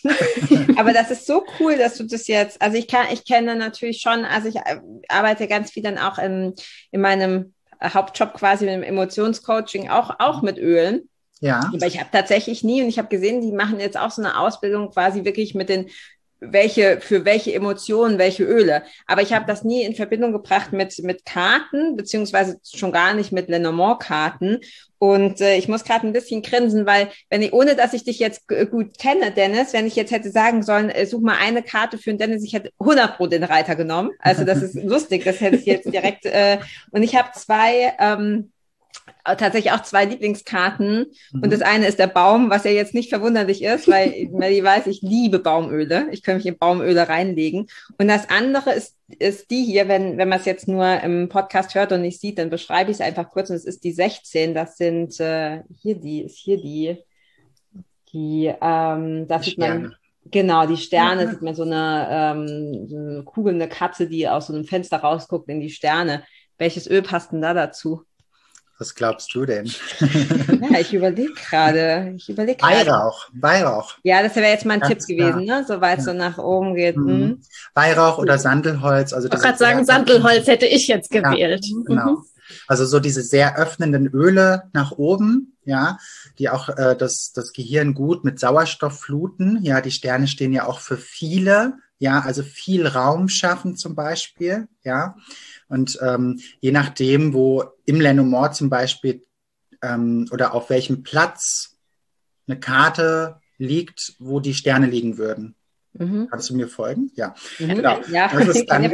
[SPEAKER 3] Aber das ist so cool, dass du das jetzt, also ich kann, ich kenne natürlich schon, also ich arbeite ganz viel dann auch in, in meinem Hauptjob quasi im Emotionscoaching auch, auch mit Ölen.
[SPEAKER 4] Ja.
[SPEAKER 3] Aber ich habe tatsächlich nie, und ich habe gesehen, die machen jetzt auch so eine Ausbildung quasi wirklich mit den welche, für welche Emotionen, welche Öle. Aber ich habe das nie in Verbindung gebracht mit, mit Karten, beziehungsweise schon gar nicht mit Lenormand-Karten. Und äh, ich muss gerade ein bisschen grinsen, weil, wenn ich, ohne dass ich dich jetzt g- gut kenne, Dennis, wenn ich jetzt hätte sagen sollen, äh, such mal eine Karte für den Dennis, ich hätte hundert Pro den Reiter genommen. Also das ist lustig, das hätte ich jetzt direkt, äh, und ich habe zwei, ähm, tatsächlich auch zwei Lieblingskarten. Mhm. Und das eine ist der Baum, was ja jetzt nicht verwunderlich ist, weil Melly weiß, ich liebe Baumöle. Ich kann mich in Baumöle reinlegen. Und das andere ist, ist die hier, wenn, wenn man es jetzt nur im Podcast hört und nicht sieht, dann beschreibe ich es einfach kurz. Und es ist die sechzehn. Das sind, äh, hier die, ist hier die, die, ähm, da sieht man, genau, die Sterne, ja. Sieht man so eine, ähm, so eine kugelnde Katze, die aus so einem Fenster rausguckt in die Sterne. Welches Öl passt denn da dazu?
[SPEAKER 4] Was glaubst du denn?
[SPEAKER 3] Ja, ich überlege gerade. Ich überlege
[SPEAKER 4] Weihrauch, Weihrauch.
[SPEAKER 3] Ja, das wäre jetzt mein
[SPEAKER 4] Ganz
[SPEAKER 3] Tipp
[SPEAKER 4] klar.
[SPEAKER 3] gewesen, ne? Soweit es ja. so nach oben geht.
[SPEAKER 4] Mhm. Weihrauch oder Sandelholz. Also
[SPEAKER 2] ich wollte gerade sagen, Sandelholz hätte ich jetzt gewählt.
[SPEAKER 4] Ja, genau. Mhm. Also so diese sehr öffnenden Öle nach oben, ja, die auch äh, das, das Gehirn gut mit Sauerstoff fluten. Ja, die Sterne stehen ja auch für viele, ja, also viel Raum schaffen zum Beispiel, ja. Und ähm, je nachdem, wo im Lenormand zum Beispiel ähm, oder auf welchem Platz eine Karte liegt, wo die Sterne liegen würden. Mhm. Kannst du mir folgen? Ja. Mhm. Genau.
[SPEAKER 3] Ja,
[SPEAKER 4] das ist, dann,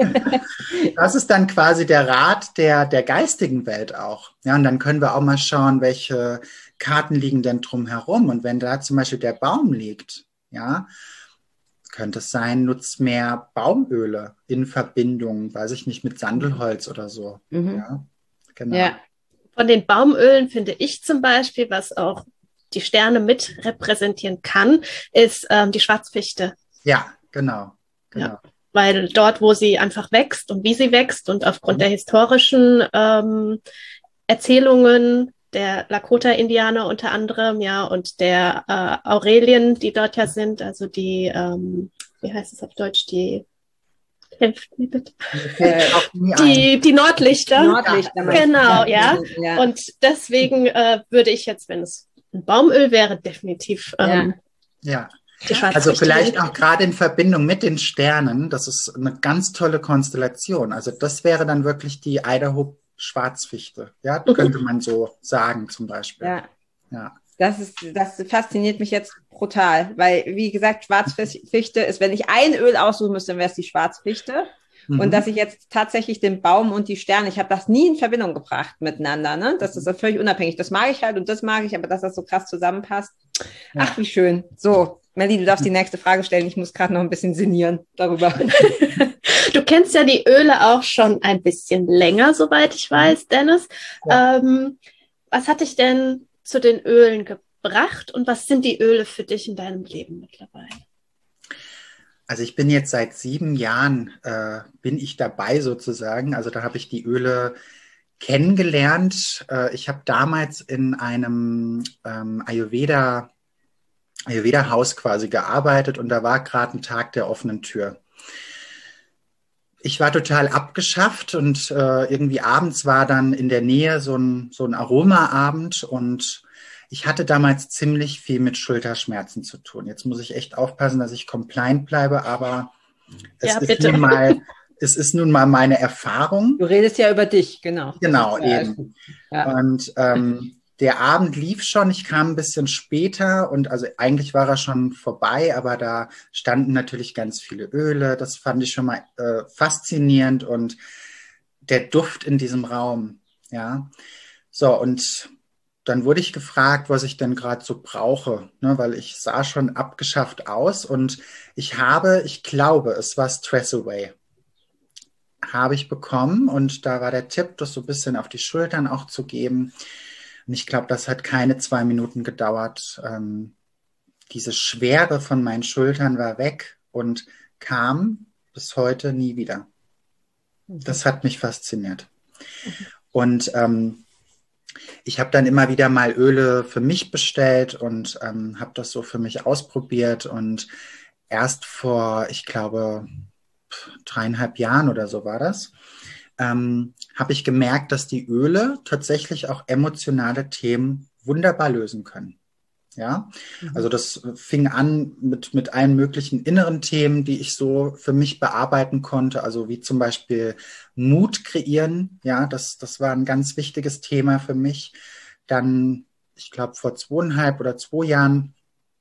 [SPEAKER 4] das ist dann quasi der Rat der, der geistigen Welt auch. Ja, und dann können wir auch mal schauen, welche Karten liegen denn drumherum. Und wenn da zum Beispiel der Baum liegt, ja, könnte es sein, nutzt mehr Baumöle in Verbindung, weiß ich nicht, mit Sandelholz oder so. Mhm. Ja, genau.
[SPEAKER 2] Ja. Von den Baumölen finde ich zum Beispiel, was auch die Sterne mit repräsentieren kann, ist ähm, die Schwarzfichte.
[SPEAKER 4] Ja, genau. genau.
[SPEAKER 2] Ja, weil dort, wo sie einfach wächst und wie sie wächst und aufgrund mhm. der historischen ähm, Erzählungen der Lakota-Indianer unter anderem, ja, und der äh, Aurelien, die dort ja sind, also die, ähm, wie heißt es auf Deutsch, die, helft mir bitte, die, die Nordlichter.
[SPEAKER 3] Nordlichter.
[SPEAKER 2] Genau, ja. ja. Und deswegen äh, würde ich jetzt, wenn es ein Baumöl wäre, definitiv ähm,
[SPEAKER 4] ja. ja. Also vielleicht auch gerade in Verbindung mit den Sternen, das ist eine ganz tolle Konstellation. Also das wäre dann wirklich die Idaho Schwarzfichte, ja, könnte man so sagen zum Beispiel.
[SPEAKER 3] Ja,
[SPEAKER 4] ja.
[SPEAKER 3] Das ist, das fasziniert mich jetzt brutal, weil, wie gesagt, Schwarzfichte ist, wenn ich ein Öl aussuchen müsste, dann wäre es die Schwarzfichte. Mhm. Und dass ich jetzt tatsächlich den Baum und die Sterne, ich habe das nie in Verbindung gebracht miteinander, ne? Das ist völlig unabhängig. Das mag ich halt und das mag ich, aber dass das so krass zusammenpasst. Ja. Ach, wie schön. So, Melly, du darfst die nächste Frage stellen. Ich muss gerade noch ein bisschen sinnieren darüber.
[SPEAKER 2] Du kennst ja die Öle auch schon ein bisschen länger, soweit ich weiß, Dennis. Ja. Ähm, was hat dich denn zu den Ölen gebracht und was sind die Öle für dich in deinem Leben mittlerweile?
[SPEAKER 4] Also ich bin jetzt seit sieben Jahren, äh, bin ich dabei sozusagen. Also da habe ich die Öle kennengelernt. Äh, ich habe damals in einem ähm, Ayurveda, Ayurveda-Haus quasi gearbeitet und da war gerade ein Tag der offenen Tür. Ich war total abgeschafft und äh, irgendwie abends war dann in der Nähe so ein, so ein Aromaabend und ich hatte damals ziemlich viel mit Schulterschmerzen zu tun. Jetzt muss ich echt aufpassen, dass ich compliant bleibe, aber es,
[SPEAKER 2] ja,
[SPEAKER 4] ist, nun mal, es ist nun mal meine Erfahrung.
[SPEAKER 3] Du redest ja über dich, genau.
[SPEAKER 4] Genau, eben. Ja. Und ähm, der Abend lief schon, ich kam ein bisschen später und also eigentlich war er schon vorbei, aber da standen natürlich ganz viele Öle. Das fand ich schon mal äh, faszinierend und der Duft in diesem Raum, ja. So, und dann wurde ich gefragt, was ich denn gerade so brauche, ne, weil ich sah schon abgeschafft aus und ich habe, ich glaube, es war Stress Away, habe ich bekommen und da war der Tipp, das so ein bisschen auf die Schultern auch zu geben. Und ich glaube, das hat keine zwei Minuten gedauert. Ähm, diese Schwere von meinen Schultern war weg und kam bis heute nie wieder. Das hat mich fasziniert. Und ähm, ich habe dann immer wieder mal Öle für mich bestellt und ähm, habe das so für mich ausprobiert. Und erst vor, ich glaube, dreieinhalb Jahren oder so war das, ähm, habe ich gemerkt, dass die Öle tatsächlich auch emotionale Themen wunderbar lösen können. Ja, mhm. Also das fing an mit, mit allen möglichen inneren Themen, die ich so für mich bearbeiten konnte, also wie zum Beispiel Mut kreieren. Ja, das, das war ein ganz wichtiges Thema für mich. Dann, ich glaube, vor zweieinhalb oder zwei Jahren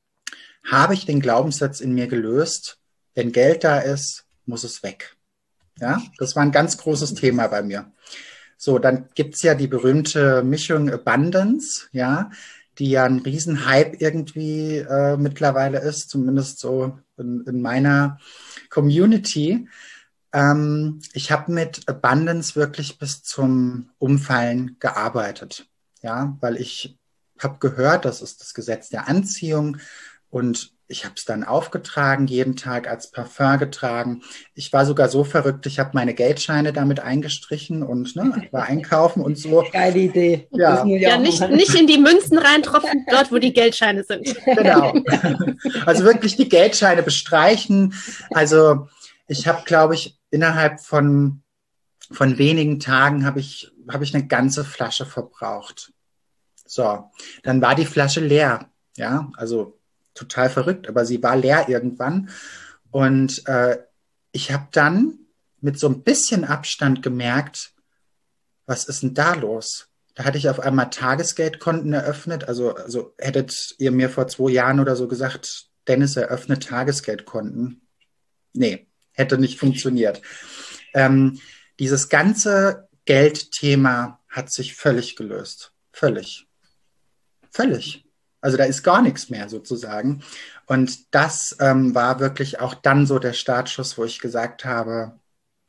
[SPEAKER 4] habe ich den Glaubenssatz in mir gelöst, wenn Geld da ist, muss es weg. Ja, das war ein ganz großes Thema bei mir. So, dann gibt's ja die berühmte Mischung Abundance, ja, die ja ein Riesenhype irgendwie äh, mittlerweile ist, zumindest so in, in meiner Community. Ähm, ich habe mit Abundance wirklich bis zum Umfallen gearbeitet, ja, weil ich habe gehört, das ist das Gesetz der Anziehung und ich habe es dann aufgetragen, jeden Tag als Parfum getragen. Ich war sogar so verrückt, ich habe meine Geldscheine damit eingestrichen und ne, war einkaufen und so.
[SPEAKER 3] Geile Idee.
[SPEAKER 2] Ja, ja nicht, nicht in die Münzen reintropfen, dort, wo die Geldscheine sind.
[SPEAKER 4] Genau. Also wirklich die Geldscheine bestreichen. Also ich habe, glaube ich, innerhalb von, von wenigen Tagen habe ich, habe ich eine ganze Flasche verbraucht. So, dann war die Flasche leer. Ja, also total verrückt, aber sie war leer irgendwann. Und äh, ich habe dann mit so ein bisschen Abstand gemerkt, was ist denn da los? Da hatte ich auf einmal Tagesgeldkonten eröffnet. Also, also hättet ihr mir vor zwei Jahren oder so gesagt, Dennis eröffnet Tagesgeldkonten. Nee, hätte nicht funktioniert. Ähm, dieses ganze Geldthema hat sich völlig gelöst. Völlig. Völlig. Also da ist gar nichts mehr sozusagen. Und das ähm, war wirklich auch dann so der Startschuss, wo ich gesagt habe,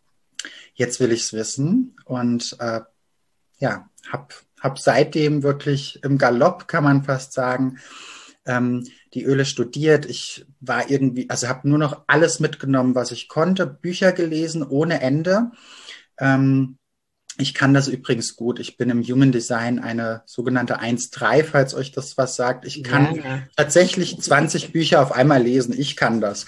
[SPEAKER 4] jetzt will ich es wissen. Und äh, ja, habe hab seitdem wirklich im Galopp, kann man fast sagen, ähm, die Öle studiert. Ich war irgendwie, also habe nur noch alles mitgenommen, was ich konnte. Bücher gelesen ohne Ende. Ähm, Ich kann das übrigens gut. Ich bin im Human Design eine sogenannte eins drei, falls euch das was sagt. Ich kann ja, ja. tatsächlich zwanzig Bücher auf einmal lesen. Ich kann das.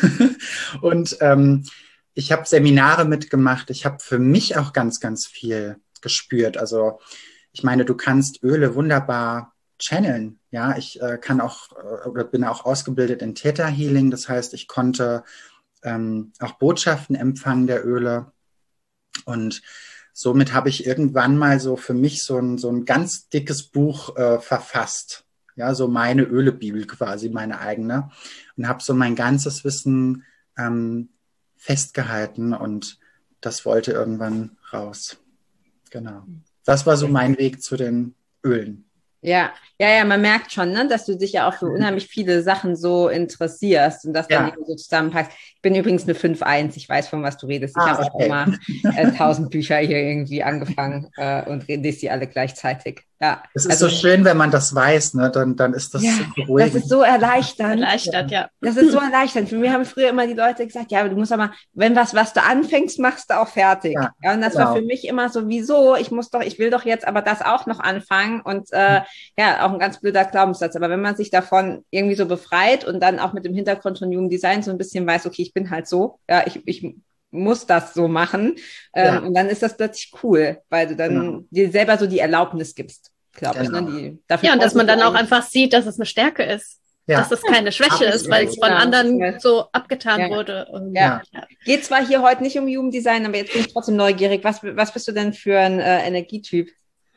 [SPEAKER 4] Und ähm, ich habe Seminare mitgemacht. Ich habe für mich auch ganz, ganz viel gespürt. Also ich meine, du kannst Öle wunderbar channeln. Ja, ich äh, kann auch äh, oder bin auch ausgebildet in Theta Healing. Das heißt, ich konnte ähm, auch Botschaften empfangen der Öle. Und somit habe ich irgendwann mal so für mich so ein, so ein ganz dickes Buch äh, verfasst. Ja, so meine Ölebibel quasi, meine eigene. Und habe so mein ganzes Wissen ähm, festgehalten und das wollte irgendwann raus. Genau. Das war so mein Weg zu den Ölen.
[SPEAKER 3] Ja, ja, ja, man merkt schon, ne, dass du dich ja auch für unheimlich viele Sachen so interessierst und das dann ja. so zusammenpackst. Ich bin übrigens eine fünf eins, ich weiß, von was du redest. Ich ah, habe okay. auch immer äh, tausend Bücher hier irgendwie angefangen äh, und lese die alle gleichzeitig. Ja,
[SPEAKER 4] es ist
[SPEAKER 3] also,
[SPEAKER 4] so schön, wenn man das weiß, ne? Dann, dann ist das
[SPEAKER 3] ja,
[SPEAKER 4] so beruhigend.
[SPEAKER 3] Das ist so erleichternd.
[SPEAKER 2] Erleichtert, ja.
[SPEAKER 3] Das ist so erleichternd. Für mich haben früher immer die Leute gesagt, ja, du musst aber, wenn was, was du anfängst, machst du auch fertig. Ja, ja und das genau. war für mich immer so, wieso? Ich muss doch, ich will doch jetzt aber das auch noch anfangen und äh, ja, auch ein ganz blöder Glaubenssatz. Aber wenn man sich davon irgendwie so befreit und dann auch mit dem Hintergrund von Human Design so ein bisschen weiß, okay, ich bin halt so, ja, ich, ich muss das so machen. Ähm, ja. Und dann ist das plötzlich cool, weil du dann genau. dir selber so die Erlaubnis gibst. Glaube genau. ich, ne? Die, dafür
[SPEAKER 2] ja, und dass man dann auch einfach sieht, dass es eine Stärke ist. Ja. Dass es keine Schwäche ist, weil es von ja. anderen ja. so abgetan ja. wurde. Und
[SPEAKER 3] ja. Ja. Geht zwar hier heute nicht um Human Design, aber jetzt bin ich trotzdem neugierig. Was, was bist du denn für ein äh, Energietyp?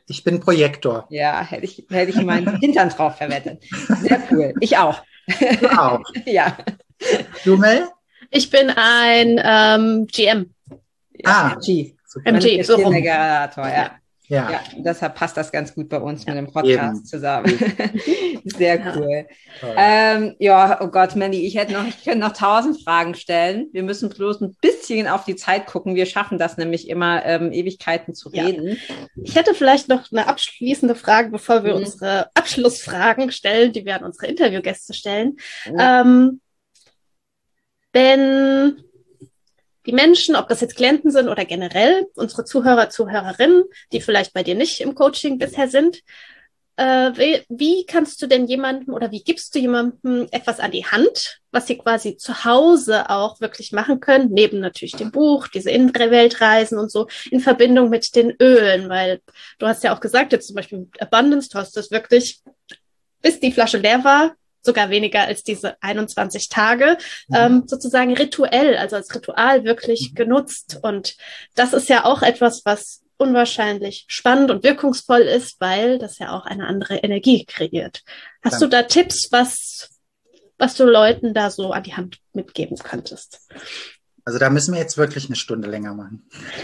[SPEAKER 4] Ich bin Projektor.
[SPEAKER 3] Ja, hätte ich, hätte ich meinen Hintern drauf verwettet. Sehr cool. Ich auch.
[SPEAKER 4] Du auch.
[SPEAKER 3] Ja.
[SPEAKER 4] Du, Mel?
[SPEAKER 2] Ich bin ein ähm, G M.
[SPEAKER 3] Ja,
[SPEAKER 4] Ah,
[SPEAKER 3] M G.
[SPEAKER 2] M G, so rum.
[SPEAKER 3] Generator, ja.
[SPEAKER 4] Ja.
[SPEAKER 3] Ja, deshalb passt das ganz gut bei uns mit dem Podcast
[SPEAKER 4] Eben.
[SPEAKER 3] zusammen. Sehr cool.
[SPEAKER 4] Toll.
[SPEAKER 3] Ähm, ja, oh Gott, Mandy, ich hätte noch, ich könnte noch tausend Fragen stellen. Wir müssen bloß ein bisschen auf die Zeit gucken. Wir schaffen das nämlich immer, ähm, Ewigkeiten zu
[SPEAKER 2] Ja.
[SPEAKER 3] reden.
[SPEAKER 2] Ich hätte vielleicht noch eine abschließende Frage, bevor wir
[SPEAKER 3] Mhm.
[SPEAKER 2] unsere Abschlussfragen stellen, die wir an unsere Interviewgäste stellen.
[SPEAKER 3] Ja.
[SPEAKER 2] Ähm, wenn die Menschen, ob das jetzt Klienten sind oder generell unsere Zuhörer, Zuhörerinnen, die vielleicht bei dir nicht im Coaching bisher sind, äh, wie, wie kannst du denn jemandem oder wie gibst du jemandem etwas an die Hand, was sie quasi zu Hause auch wirklich machen können, neben natürlich dem Buch, diese innere Weltreisen und so, in Verbindung mit den Ölen, weil du hast ja auch gesagt, jetzt zum Beispiel mit Abundance, du hast das wirklich, bis die Flasche leer war, sogar weniger als diese einundzwanzig Tage,
[SPEAKER 4] Mhm.
[SPEAKER 2] ähm, sozusagen rituell, also als Ritual wirklich
[SPEAKER 4] Mhm.
[SPEAKER 2] genutzt. Und das ist ja auch etwas, was unwahrscheinlich spannend und wirkungsvoll ist, weil das ja auch eine andere Energie kreiert. Hast
[SPEAKER 4] Ja.
[SPEAKER 2] du da Tipps, was, was du Leuten da so an die Hand mitgeben könntest?
[SPEAKER 4] Also da müssen wir jetzt wirklich eine Stunde länger machen.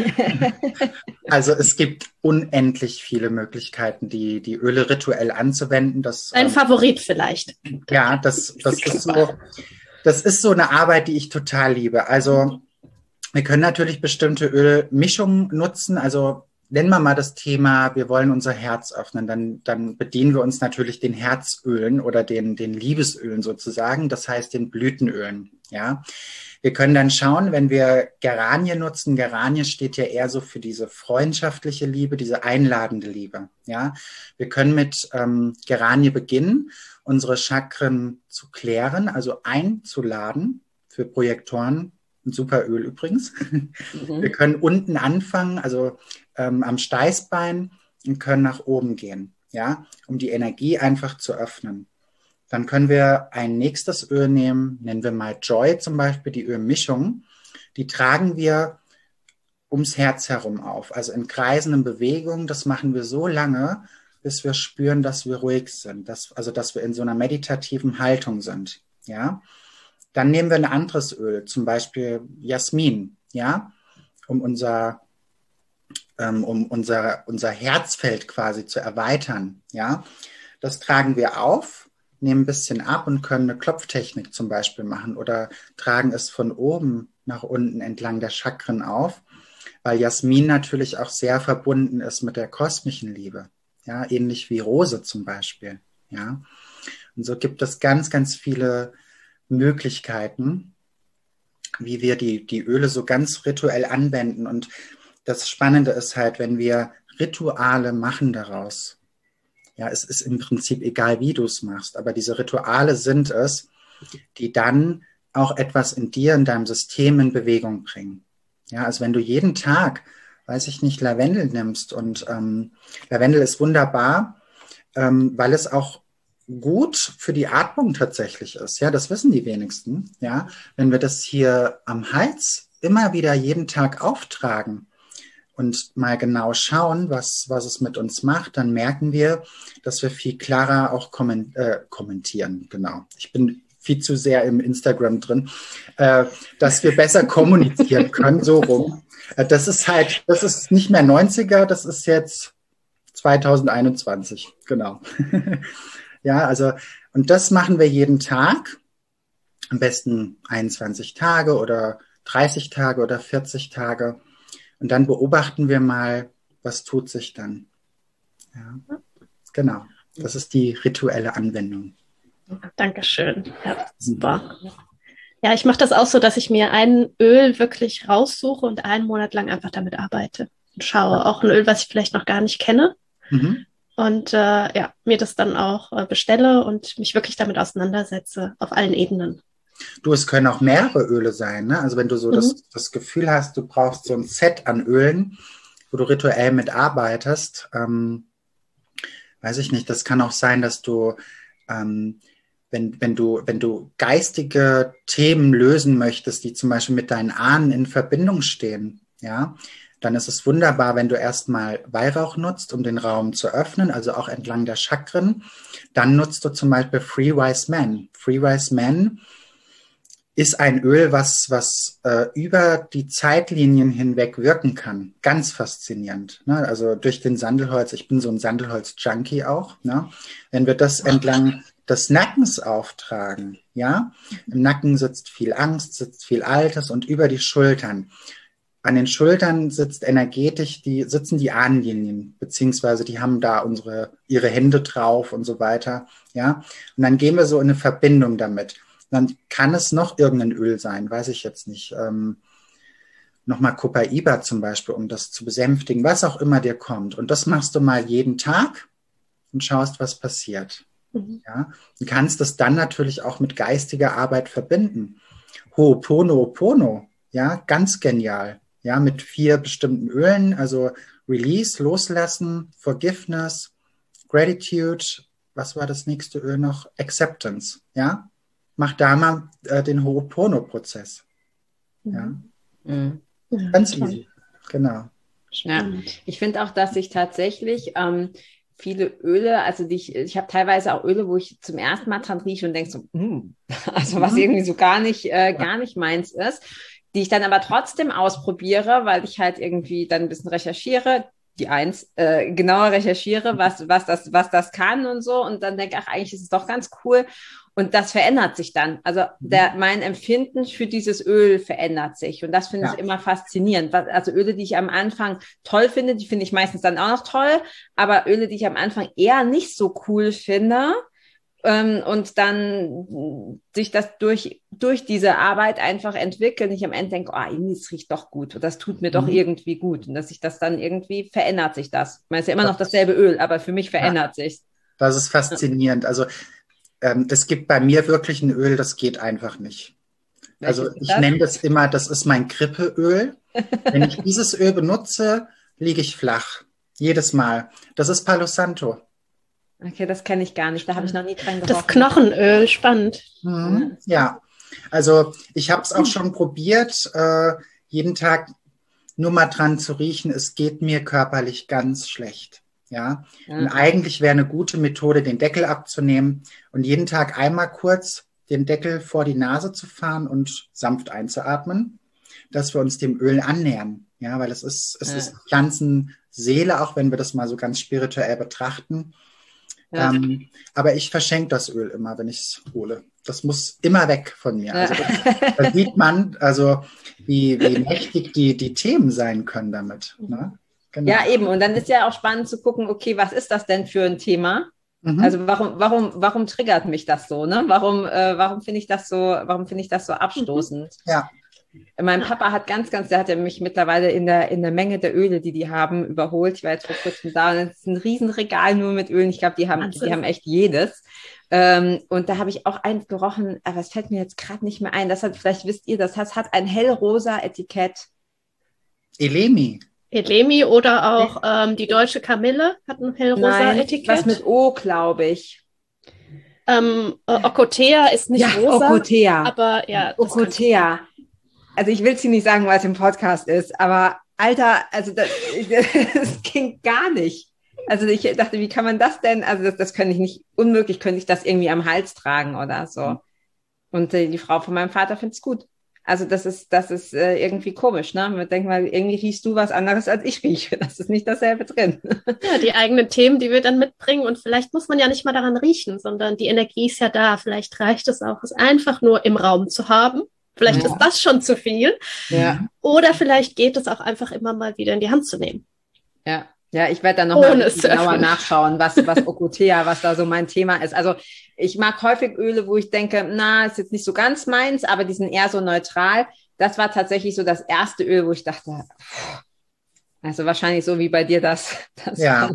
[SPEAKER 4] Also es gibt unendlich viele Möglichkeiten, die, die Öle rituell anzuwenden. Das,
[SPEAKER 2] Ein
[SPEAKER 4] ähm,
[SPEAKER 2] Favorit vielleicht.
[SPEAKER 4] ja, das, das ist so, das ist so eine Arbeit, die ich total liebe. Also wir können natürlich bestimmte Ölmischungen nutzen. Also nennen wir mal das Thema, wir wollen unser Herz öffnen. Dann, dann bedienen wir uns natürlich den Herzölen oder den, den Liebesölen sozusagen. Das heißt den Blütenölen, ja. Wir können dann schauen, wenn wir Geranie nutzen. Geranie steht ja eher so für diese freundschaftliche Liebe, diese einladende Liebe. Ja, wir können mit ähm, Geranie beginnen, unsere Chakren zu klären, also einzuladen für Projektoren. Ein super Öl übrigens.
[SPEAKER 3] Mhm.
[SPEAKER 4] Wir können unten anfangen, also ähm, am Steißbein und können nach oben gehen, ja, um die Energie einfach zu öffnen. Dann können wir ein nächstes Öl nehmen, nennen wir mal Joy zum Beispiel, die Ölmischung. Die tragen wir ums Herz herum auf, also in kreisenden Bewegungen. Das machen wir so lange, bis wir spüren, dass wir ruhig sind, dass, also dass wir in so einer meditativen Haltung sind. Ja? Dann nehmen wir ein anderes Öl, zum Beispiel Jasmin, ja, um unser, ähm, um unser, unser Herzfeld quasi zu erweitern. Ja? Das tragen wir auf, nehmen ein bisschen ab und können eine Klopftechnik zum Beispiel machen oder tragen es von oben nach unten entlang der Chakren auf, weil Jasmin natürlich auch sehr verbunden ist mit der kosmischen Liebe, ja, ähnlich wie Rose zum Beispiel, ja. Und so gibt es ganz, ganz viele Möglichkeiten, wie wir die, die Öle so ganz rituell anwenden. Und das Spannende ist halt, wenn wir Rituale machen daraus, ja, es ist im Prinzip egal, wie du es machst, aber diese Rituale sind es, die dann auch etwas in dir, in deinem System in Bewegung bringen. Ja, also wenn du jeden Tag, weiß ich nicht, Lavendel nimmst und ähm, Lavendel ist wunderbar, ähm, weil es auch gut für die Atmung tatsächlich ist. Ja, das wissen die wenigsten. Ja, wenn wir das hier am Hals immer wieder jeden Tag auftragen und mal genau schauen, was, was es mit uns macht, dann merken wir, dass wir viel klarer auch komment, äh, kommentieren. Genau. Ich bin viel zu sehr im Instagram drin, äh, dass wir besser kommunizieren können, so rum. Äh, das ist halt, das ist nicht mehr neunziger, das ist jetzt zwanzig einundzwanzig. Genau. Ja, also, und das machen wir jeden Tag. Am besten einundzwanzig Tage oder dreißig Tage oder vierzig Tage. Und dann beobachten wir mal, was tut sich dann. Ja, genau. Das ist die rituelle Anwendung.
[SPEAKER 2] Dankeschön. Ja, super. Ja, ich mache das auch so, dass ich mir ein Öl wirklich raussuche und einen Monat lang einfach damit arbeite. Und schaue auch ein Öl, was ich vielleicht noch gar nicht kenne.
[SPEAKER 4] Mhm.
[SPEAKER 2] Und äh, ja, mir das dann auch äh, bestelle und mich wirklich damit auseinandersetze auf allen Ebenen.
[SPEAKER 4] Du, es können auch mehrere Öle sein, ne? Also wenn du so
[SPEAKER 2] Mhm.
[SPEAKER 4] das, das Gefühl hast, du brauchst so ein Set an Ölen, wo du rituell mitarbeitest, ähm, weiß ich nicht, das kann auch sein, dass du, ähm, wenn, wenn du, wenn du geistige Themen lösen möchtest, die zum Beispiel mit deinen Ahnen in Verbindung stehen, ja, dann ist es wunderbar, wenn du erstmal Weihrauch nutzt, um den Raum zu öffnen, also auch entlang der Chakren. Dann nutzt du zum Beispiel Free Wise Man. Free Wise Man ist ein Öl, was, was äh, über die Zeitlinien hinweg wirken kann. Ganz faszinierend. Ne? Also durch den Sandelholz, ich bin so ein Sandelholz-Junkie auch. Ne? Wenn wir das entlang des Nackens auftragen, ja, im Nacken sitzt viel Angst, sitzt viel Altes und über die Schultern. An den Schultern sitzt energetisch, die sitzen die Ahnenlinien, beziehungsweise die haben da unsere, ihre Hände drauf und so weiter, ja. Und dann gehen wir so in eine Verbindung damit. Dann kann es noch irgendein Öl sein, weiß ich jetzt nicht. Ähm, nochmal Copaiba zum Beispiel, um das zu besänftigen, was auch immer dir kommt. Und das machst du mal jeden Tag und schaust, was passiert. Mhm. Ja? Du kannst das dann natürlich auch mit geistiger Arbeit verbinden. Ho'oponopono, ja, ganz genial. Ja, mit vier bestimmten Ölen, also Release, Loslassen, Forgiveness, Gratitude, was war das nächste Öl noch? Acceptance, ja. Mach da mal äh, den Ho'opono-Prozess. Ja.
[SPEAKER 3] Mhm.
[SPEAKER 4] Ganz easy. Genau.
[SPEAKER 3] Ja. Ich finde auch, dass ich tatsächlich ähm, viele Öle, also die ich, ich habe teilweise auch Öle, wo ich zum ersten Mal dran rieche und denke so, mm, also was irgendwie so gar nicht, äh, gar nicht meins ist, die ich dann aber trotzdem ausprobiere, weil ich halt irgendwie dann ein bisschen recherchiere, die eins, äh, genauer recherchiere, was, was das, was das kann und so, und dann denke ich, ach, eigentlich ist es doch ganz cool. Und das verändert sich dann. Also der, mein Empfinden für dieses Öl verändert sich. Und das finde ja. ich immer faszinierend. Also Öle, die ich am Anfang toll finde, die finde ich meistens dann auch noch toll. Aber Öle, die ich am Anfang eher nicht so cool finde, ähm, und dann sich das durch, durch diese Arbeit einfach entwickeln. Ich am Ende denke, oh, irgendwie, das riecht doch gut. Und das tut mir mhm. doch irgendwie gut. Und dass sich das dann irgendwie verändert sich das. Ich meine, es ist ja immer noch dasselbe Öl, aber für mich verändert ja. sich.
[SPEAKER 4] Das ist faszinierend. Also es gibt bei mir wirklich ein Öl, das geht einfach nicht. Welches also ich nenne das immer, das ist mein Grippeöl. Wenn ich dieses Öl benutze, liege ich flach. Jedes Mal. Das ist Palo Santo.
[SPEAKER 3] Okay, das kenne ich gar nicht. Da habe ich noch nie dran gerochen.
[SPEAKER 2] Das Knochenöl, spannend.
[SPEAKER 4] Mhm. Ja, also ich habe es auch schon probiert, äh, jeden Tag nur mal dran zu riechen. Es geht mir körperlich ganz schlecht. Ja, ja. Und eigentlich wäre eine gute Methode, den Deckel abzunehmen und jeden Tag einmal kurz den Deckel vor die Nase zu fahren und sanft einzuatmen, dass wir uns dem Öl annähern. Ja, weil es ist, es ja. ist Pflanzenseele, auch wenn wir das mal so ganz spirituell betrachten. Ja. Ähm, aber ich verschenke das Öl immer, wenn ich es hole. Das muss immer weg von mir. Ja. Also das, da sieht man, also wie, wie mächtig die, die Themen sein können damit. Ne? Genau.
[SPEAKER 3] Ja, eben. Und dann ist ja auch spannend zu gucken, okay, was ist das denn für ein Thema? Mhm. Also warum, warum, warum triggert mich das so? Ne? Warum, äh, warum finde ich das so, warum finde ich das so abstoßend?
[SPEAKER 4] Ja.
[SPEAKER 3] Mein Papa hat ganz, ganz, der hat ja mich mittlerweile in der, in der Menge der Öle, die die haben, überholt. Ich war jetzt vor kurzem da und es ist ein Riesenregal nur mit Ölen. Ich glaube, die haben, die haben echt jedes. Ähm, und da habe ich auch eins gerochen, aber es fällt mir jetzt gerade nicht mehr ein. Das hat, vielleicht wisst ihr, das hat, hat ein hellrosa Etikett.
[SPEAKER 4] Elemi.
[SPEAKER 2] Elemi oder auch ähm, die deutsche Kamille hat ein hellrosa Nein, Etikett.
[SPEAKER 3] Was mit O, glaube ich.
[SPEAKER 2] Ähm, äh, Ocotea ist nicht
[SPEAKER 3] ja,
[SPEAKER 2] rosa.
[SPEAKER 3] Ocotea.
[SPEAKER 2] Aber ja.
[SPEAKER 3] Ocotea. Also ich will es hier nicht sagen, weil es im Podcast ist, aber Alter, also das, das ging gar nicht. Also ich dachte, wie kann man das denn? Also das, das könnte ich nicht, unmöglich könnte ich das irgendwie am Hals tragen oder so. Und äh, die Frau von meinem Vater findet es gut. Also das ist, das ist äh, irgendwie komisch, ne? Man denkt mal, irgendwie riechst du was anderes als ich rieche. Das ist nicht dasselbe drin.
[SPEAKER 2] Ja, die eigenen Themen, die wir dann mitbringen. Und vielleicht muss man ja nicht mal daran riechen, sondern die Energie ist ja da. Vielleicht reicht es auch, es einfach nur im Raum zu haben. Vielleicht ja. ist das schon zu viel.
[SPEAKER 3] Ja.
[SPEAKER 2] Oder vielleicht geht es auch einfach immer mal wieder in die Hand zu nehmen.
[SPEAKER 3] Ja. Ja, ich werde dann nochmal genauer nachschauen, was, was Ocotea, was da so mein Thema ist. Also ich mag häufig Öle, wo ich denke, na, ist jetzt nicht so ganz meins, aber die sind eher so neutral. Das war tatsächlich so das erste Öl, wo ich dachte, also wahrscheinlich so wie bei dir das. das
[SPEAKER 4] ja.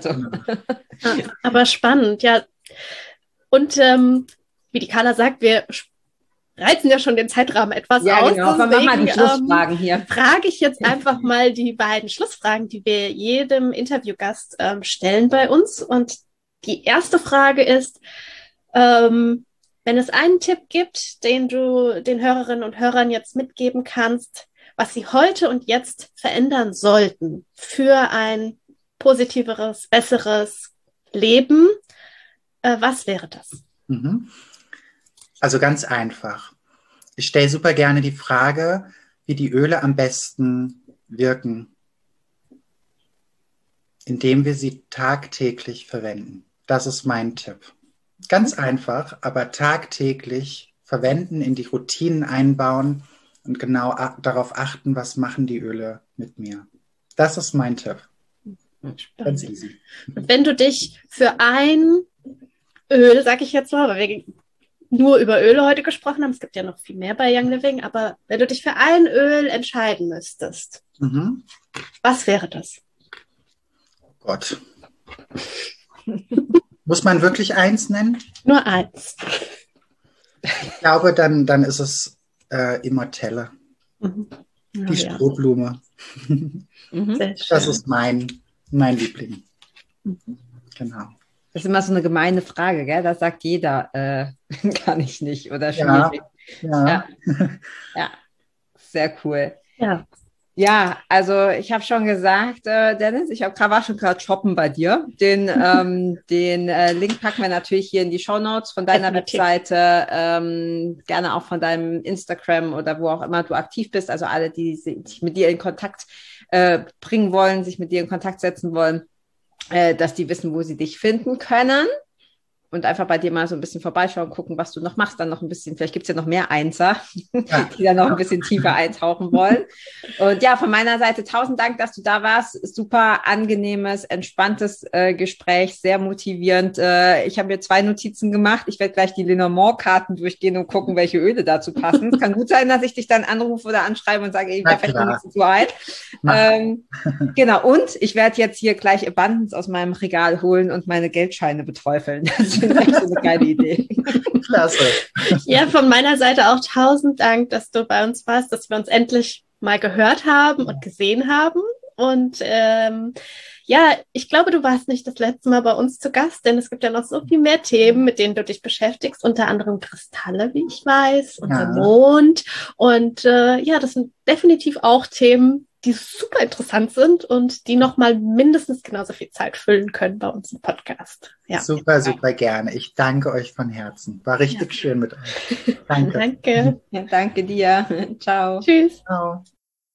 [SPEAKER 2] ja. Aber spannend, ja. Und ähm, wie die Carla sagt, wir reizen ja schon den Zeitrahmen etwas
[SPEAKER 3] ja,
[SPEAKER 2] aus.
[SPEAKER 3] Genau. Deswegen, mal die Schlussfragen
[SPEAKER 2] ähm,
[SPEAKER 3] hier.
[SPEAKER 2] Frage ich jetzt einfach mal die beiden Schlussfragen, die wir jedem Interviewgast ähm, stellen bei uns. Und die erste Frage ist, ähm, wenn es einen Tipp gibt, den du den Hörerinnen und Hörern jetzt mitgeben kannst, was Sie heute und jetzt verändern sollten für ein positiveres, besseres Leben, äh, was wäre das?
[SPEAKER 4] Mhm. Also ganz einfach. Ich stelle super gerne die Frage, wie die Öle am besten wirken, indem wir sie tagtäglich verwenden. Das ist mein Tipp. Ganz einfach, aber tagtäglich verwenden, in die Routinen einbauen und genau a- darauf achten, was machen die Öle mit mir. Das ist mein Tipp. Ganz easy.
[SPEAKER 2] Und wenn du dich für ein Öl, sag ich jetzt mal, weil wir nur über Öle heute gesprochen haben, es gibt ja noch viel mehr bei Young Living, aber wenn du dich für ein Öl entscheiden müsstest,
[SPEAKER 4] Mhm.
[SPEAKER 2] was wäre das?
[SPEAKER 4] Gott. Muss man wirklich eins nennen?
[SPEAKER 2] Nur eins.
[SPEAKER 4] Ich glaube, dann, dann ist es äh, Immortelle,
[SPEAKER 2] Mhm. Ja,
[SPEAKER 4] die
[SPEAKER 2] ja.
[SPEAKER 4] Strohblume.
[SPEAKER 3] Mhm.
[SPEAKER 2] Sehr schön.
[SPEAKER 4] Das ist mein, mein Liebling. Genau.
[SPEAKER 3] Das ist immer so eine gemeine Frage, gell? Das sagt jeder, äh, kann ich nicht oder
[SPEAKER 4] Ja.
[SPEAKER 3] schwierig.
[SPEAKER 4] Ja.
[SPEAKER 3] Ja. Ja, sehr cool.
[SPEAKER 2] Ja.
[SPEAKER 3] Ja, also ich habe schon gesagt, äh, Dennis, ich hab, war schon gerade shoppen bei dir. Den, ähm, den äh, Link packen wir natürlich hier in die Shownotes von deiner
[SPEAKER 2] Definitiv.
[SPEAKER 3] Webseite, ähm, gerne auch von deinem Instagram oder wo auch immer du aktiv bist. Also alle, die sich mit dir in Kontakt äh, bringen wollen, sich mit dir in Kontakt setzen wollen, äh, dass die wissen, wo sie dich finden können. Und einfach bei dir mal so ein bisschen vorbeischauen, gucken, was du noch machst, dann noch ein bisschen, vielleicht gibt's ja noch mehr Einser, die dann noch ein bisschen tiefer eintauchen wollen. Und ja, von meiner Seite tausend Dank, dass du da warst. Super angenehmes, entspanntes äh, Gespräch, sehr motivierend. Äh, ich habe mir zwei Notizen gemacht. Ich werde gleich die Lenormand-Karten durchgehen und gucken, welche Öle dazu passen. Es kann gut sein, dass ich dich dann anrufe oder anschreibe und sage, ey, da fällt mir nichts zu ein. Ähm, genau, und ich werde jetzt hier gleich Abundance aus meinem Regal holen und meine Geldscheine beträufeln. Das ist echt so eine geile Idee.
[SPEAKER 4] Klasse.
[SPEAKER 2] Ja, von meiner Seite auch tausend Dank, dass du bei uns warst, dass wir uns endlich mal gehört haben und gesehen haben. Und ähm, ja, ich glaube, du warst nicht das letzte Mal bei uns zu Gast, denn es gibt ja noch so viel mehr Themen, mit denen du dich beschäftigst, unter anderem Kristalle, wie ich weiß, und
[SPEAKER 4] Ja.
[SPEAKER 2] der Mond. Und äh, ja, das sind definitiv auch Themen, die super interessant sind und die nochmal mindestens genauso viel Zeit füllen können bei uns im Podcast. Ja.
[SPEAKER 4] Super, super gerne. Ich danke euch von Herzen. War richtig
[SPEAKER 2] Ja.
[SPEAKER 4] schön mit euch. Danke.
[SPEAKER 2] Danke.
[SPEAKER 3] Ja, danke dir. Ciao.
[SPEAKER 2] Tschüss.
[SPEAKER 4] Ciao.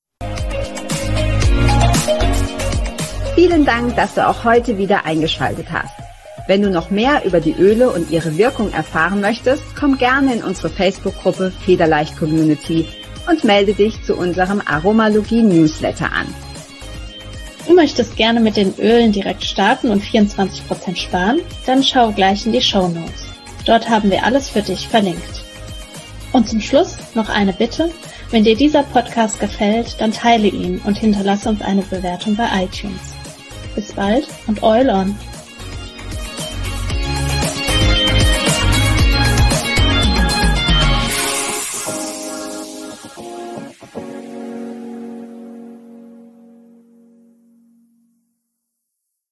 [SPEAKER 3] Vielen Dank, dass du auch heute wieder eingeschaltet hast. Wenn du noch mehr über die Öle und ihre Wirkung erfahren möchtest, komm gerne in unsere Facebook-Gruppe Federleicht Community und melde dich zu unserem Aromalogie-Newsletter an.
[SPEAKER 1] Du möchtest gerne mit den Ölen direkt starten und vierundzwanzig Prozent sparen? Dann schau gleich in die Shownotes. Dort haben wir alles für dich verlinkt. Und zum Schluss noch eine Bitte. Wenn dir dieser Podcast gefällt, dann teile ihn und hinterlasse uns eine Bewertung bei iTunes. Bis bald und Oil on!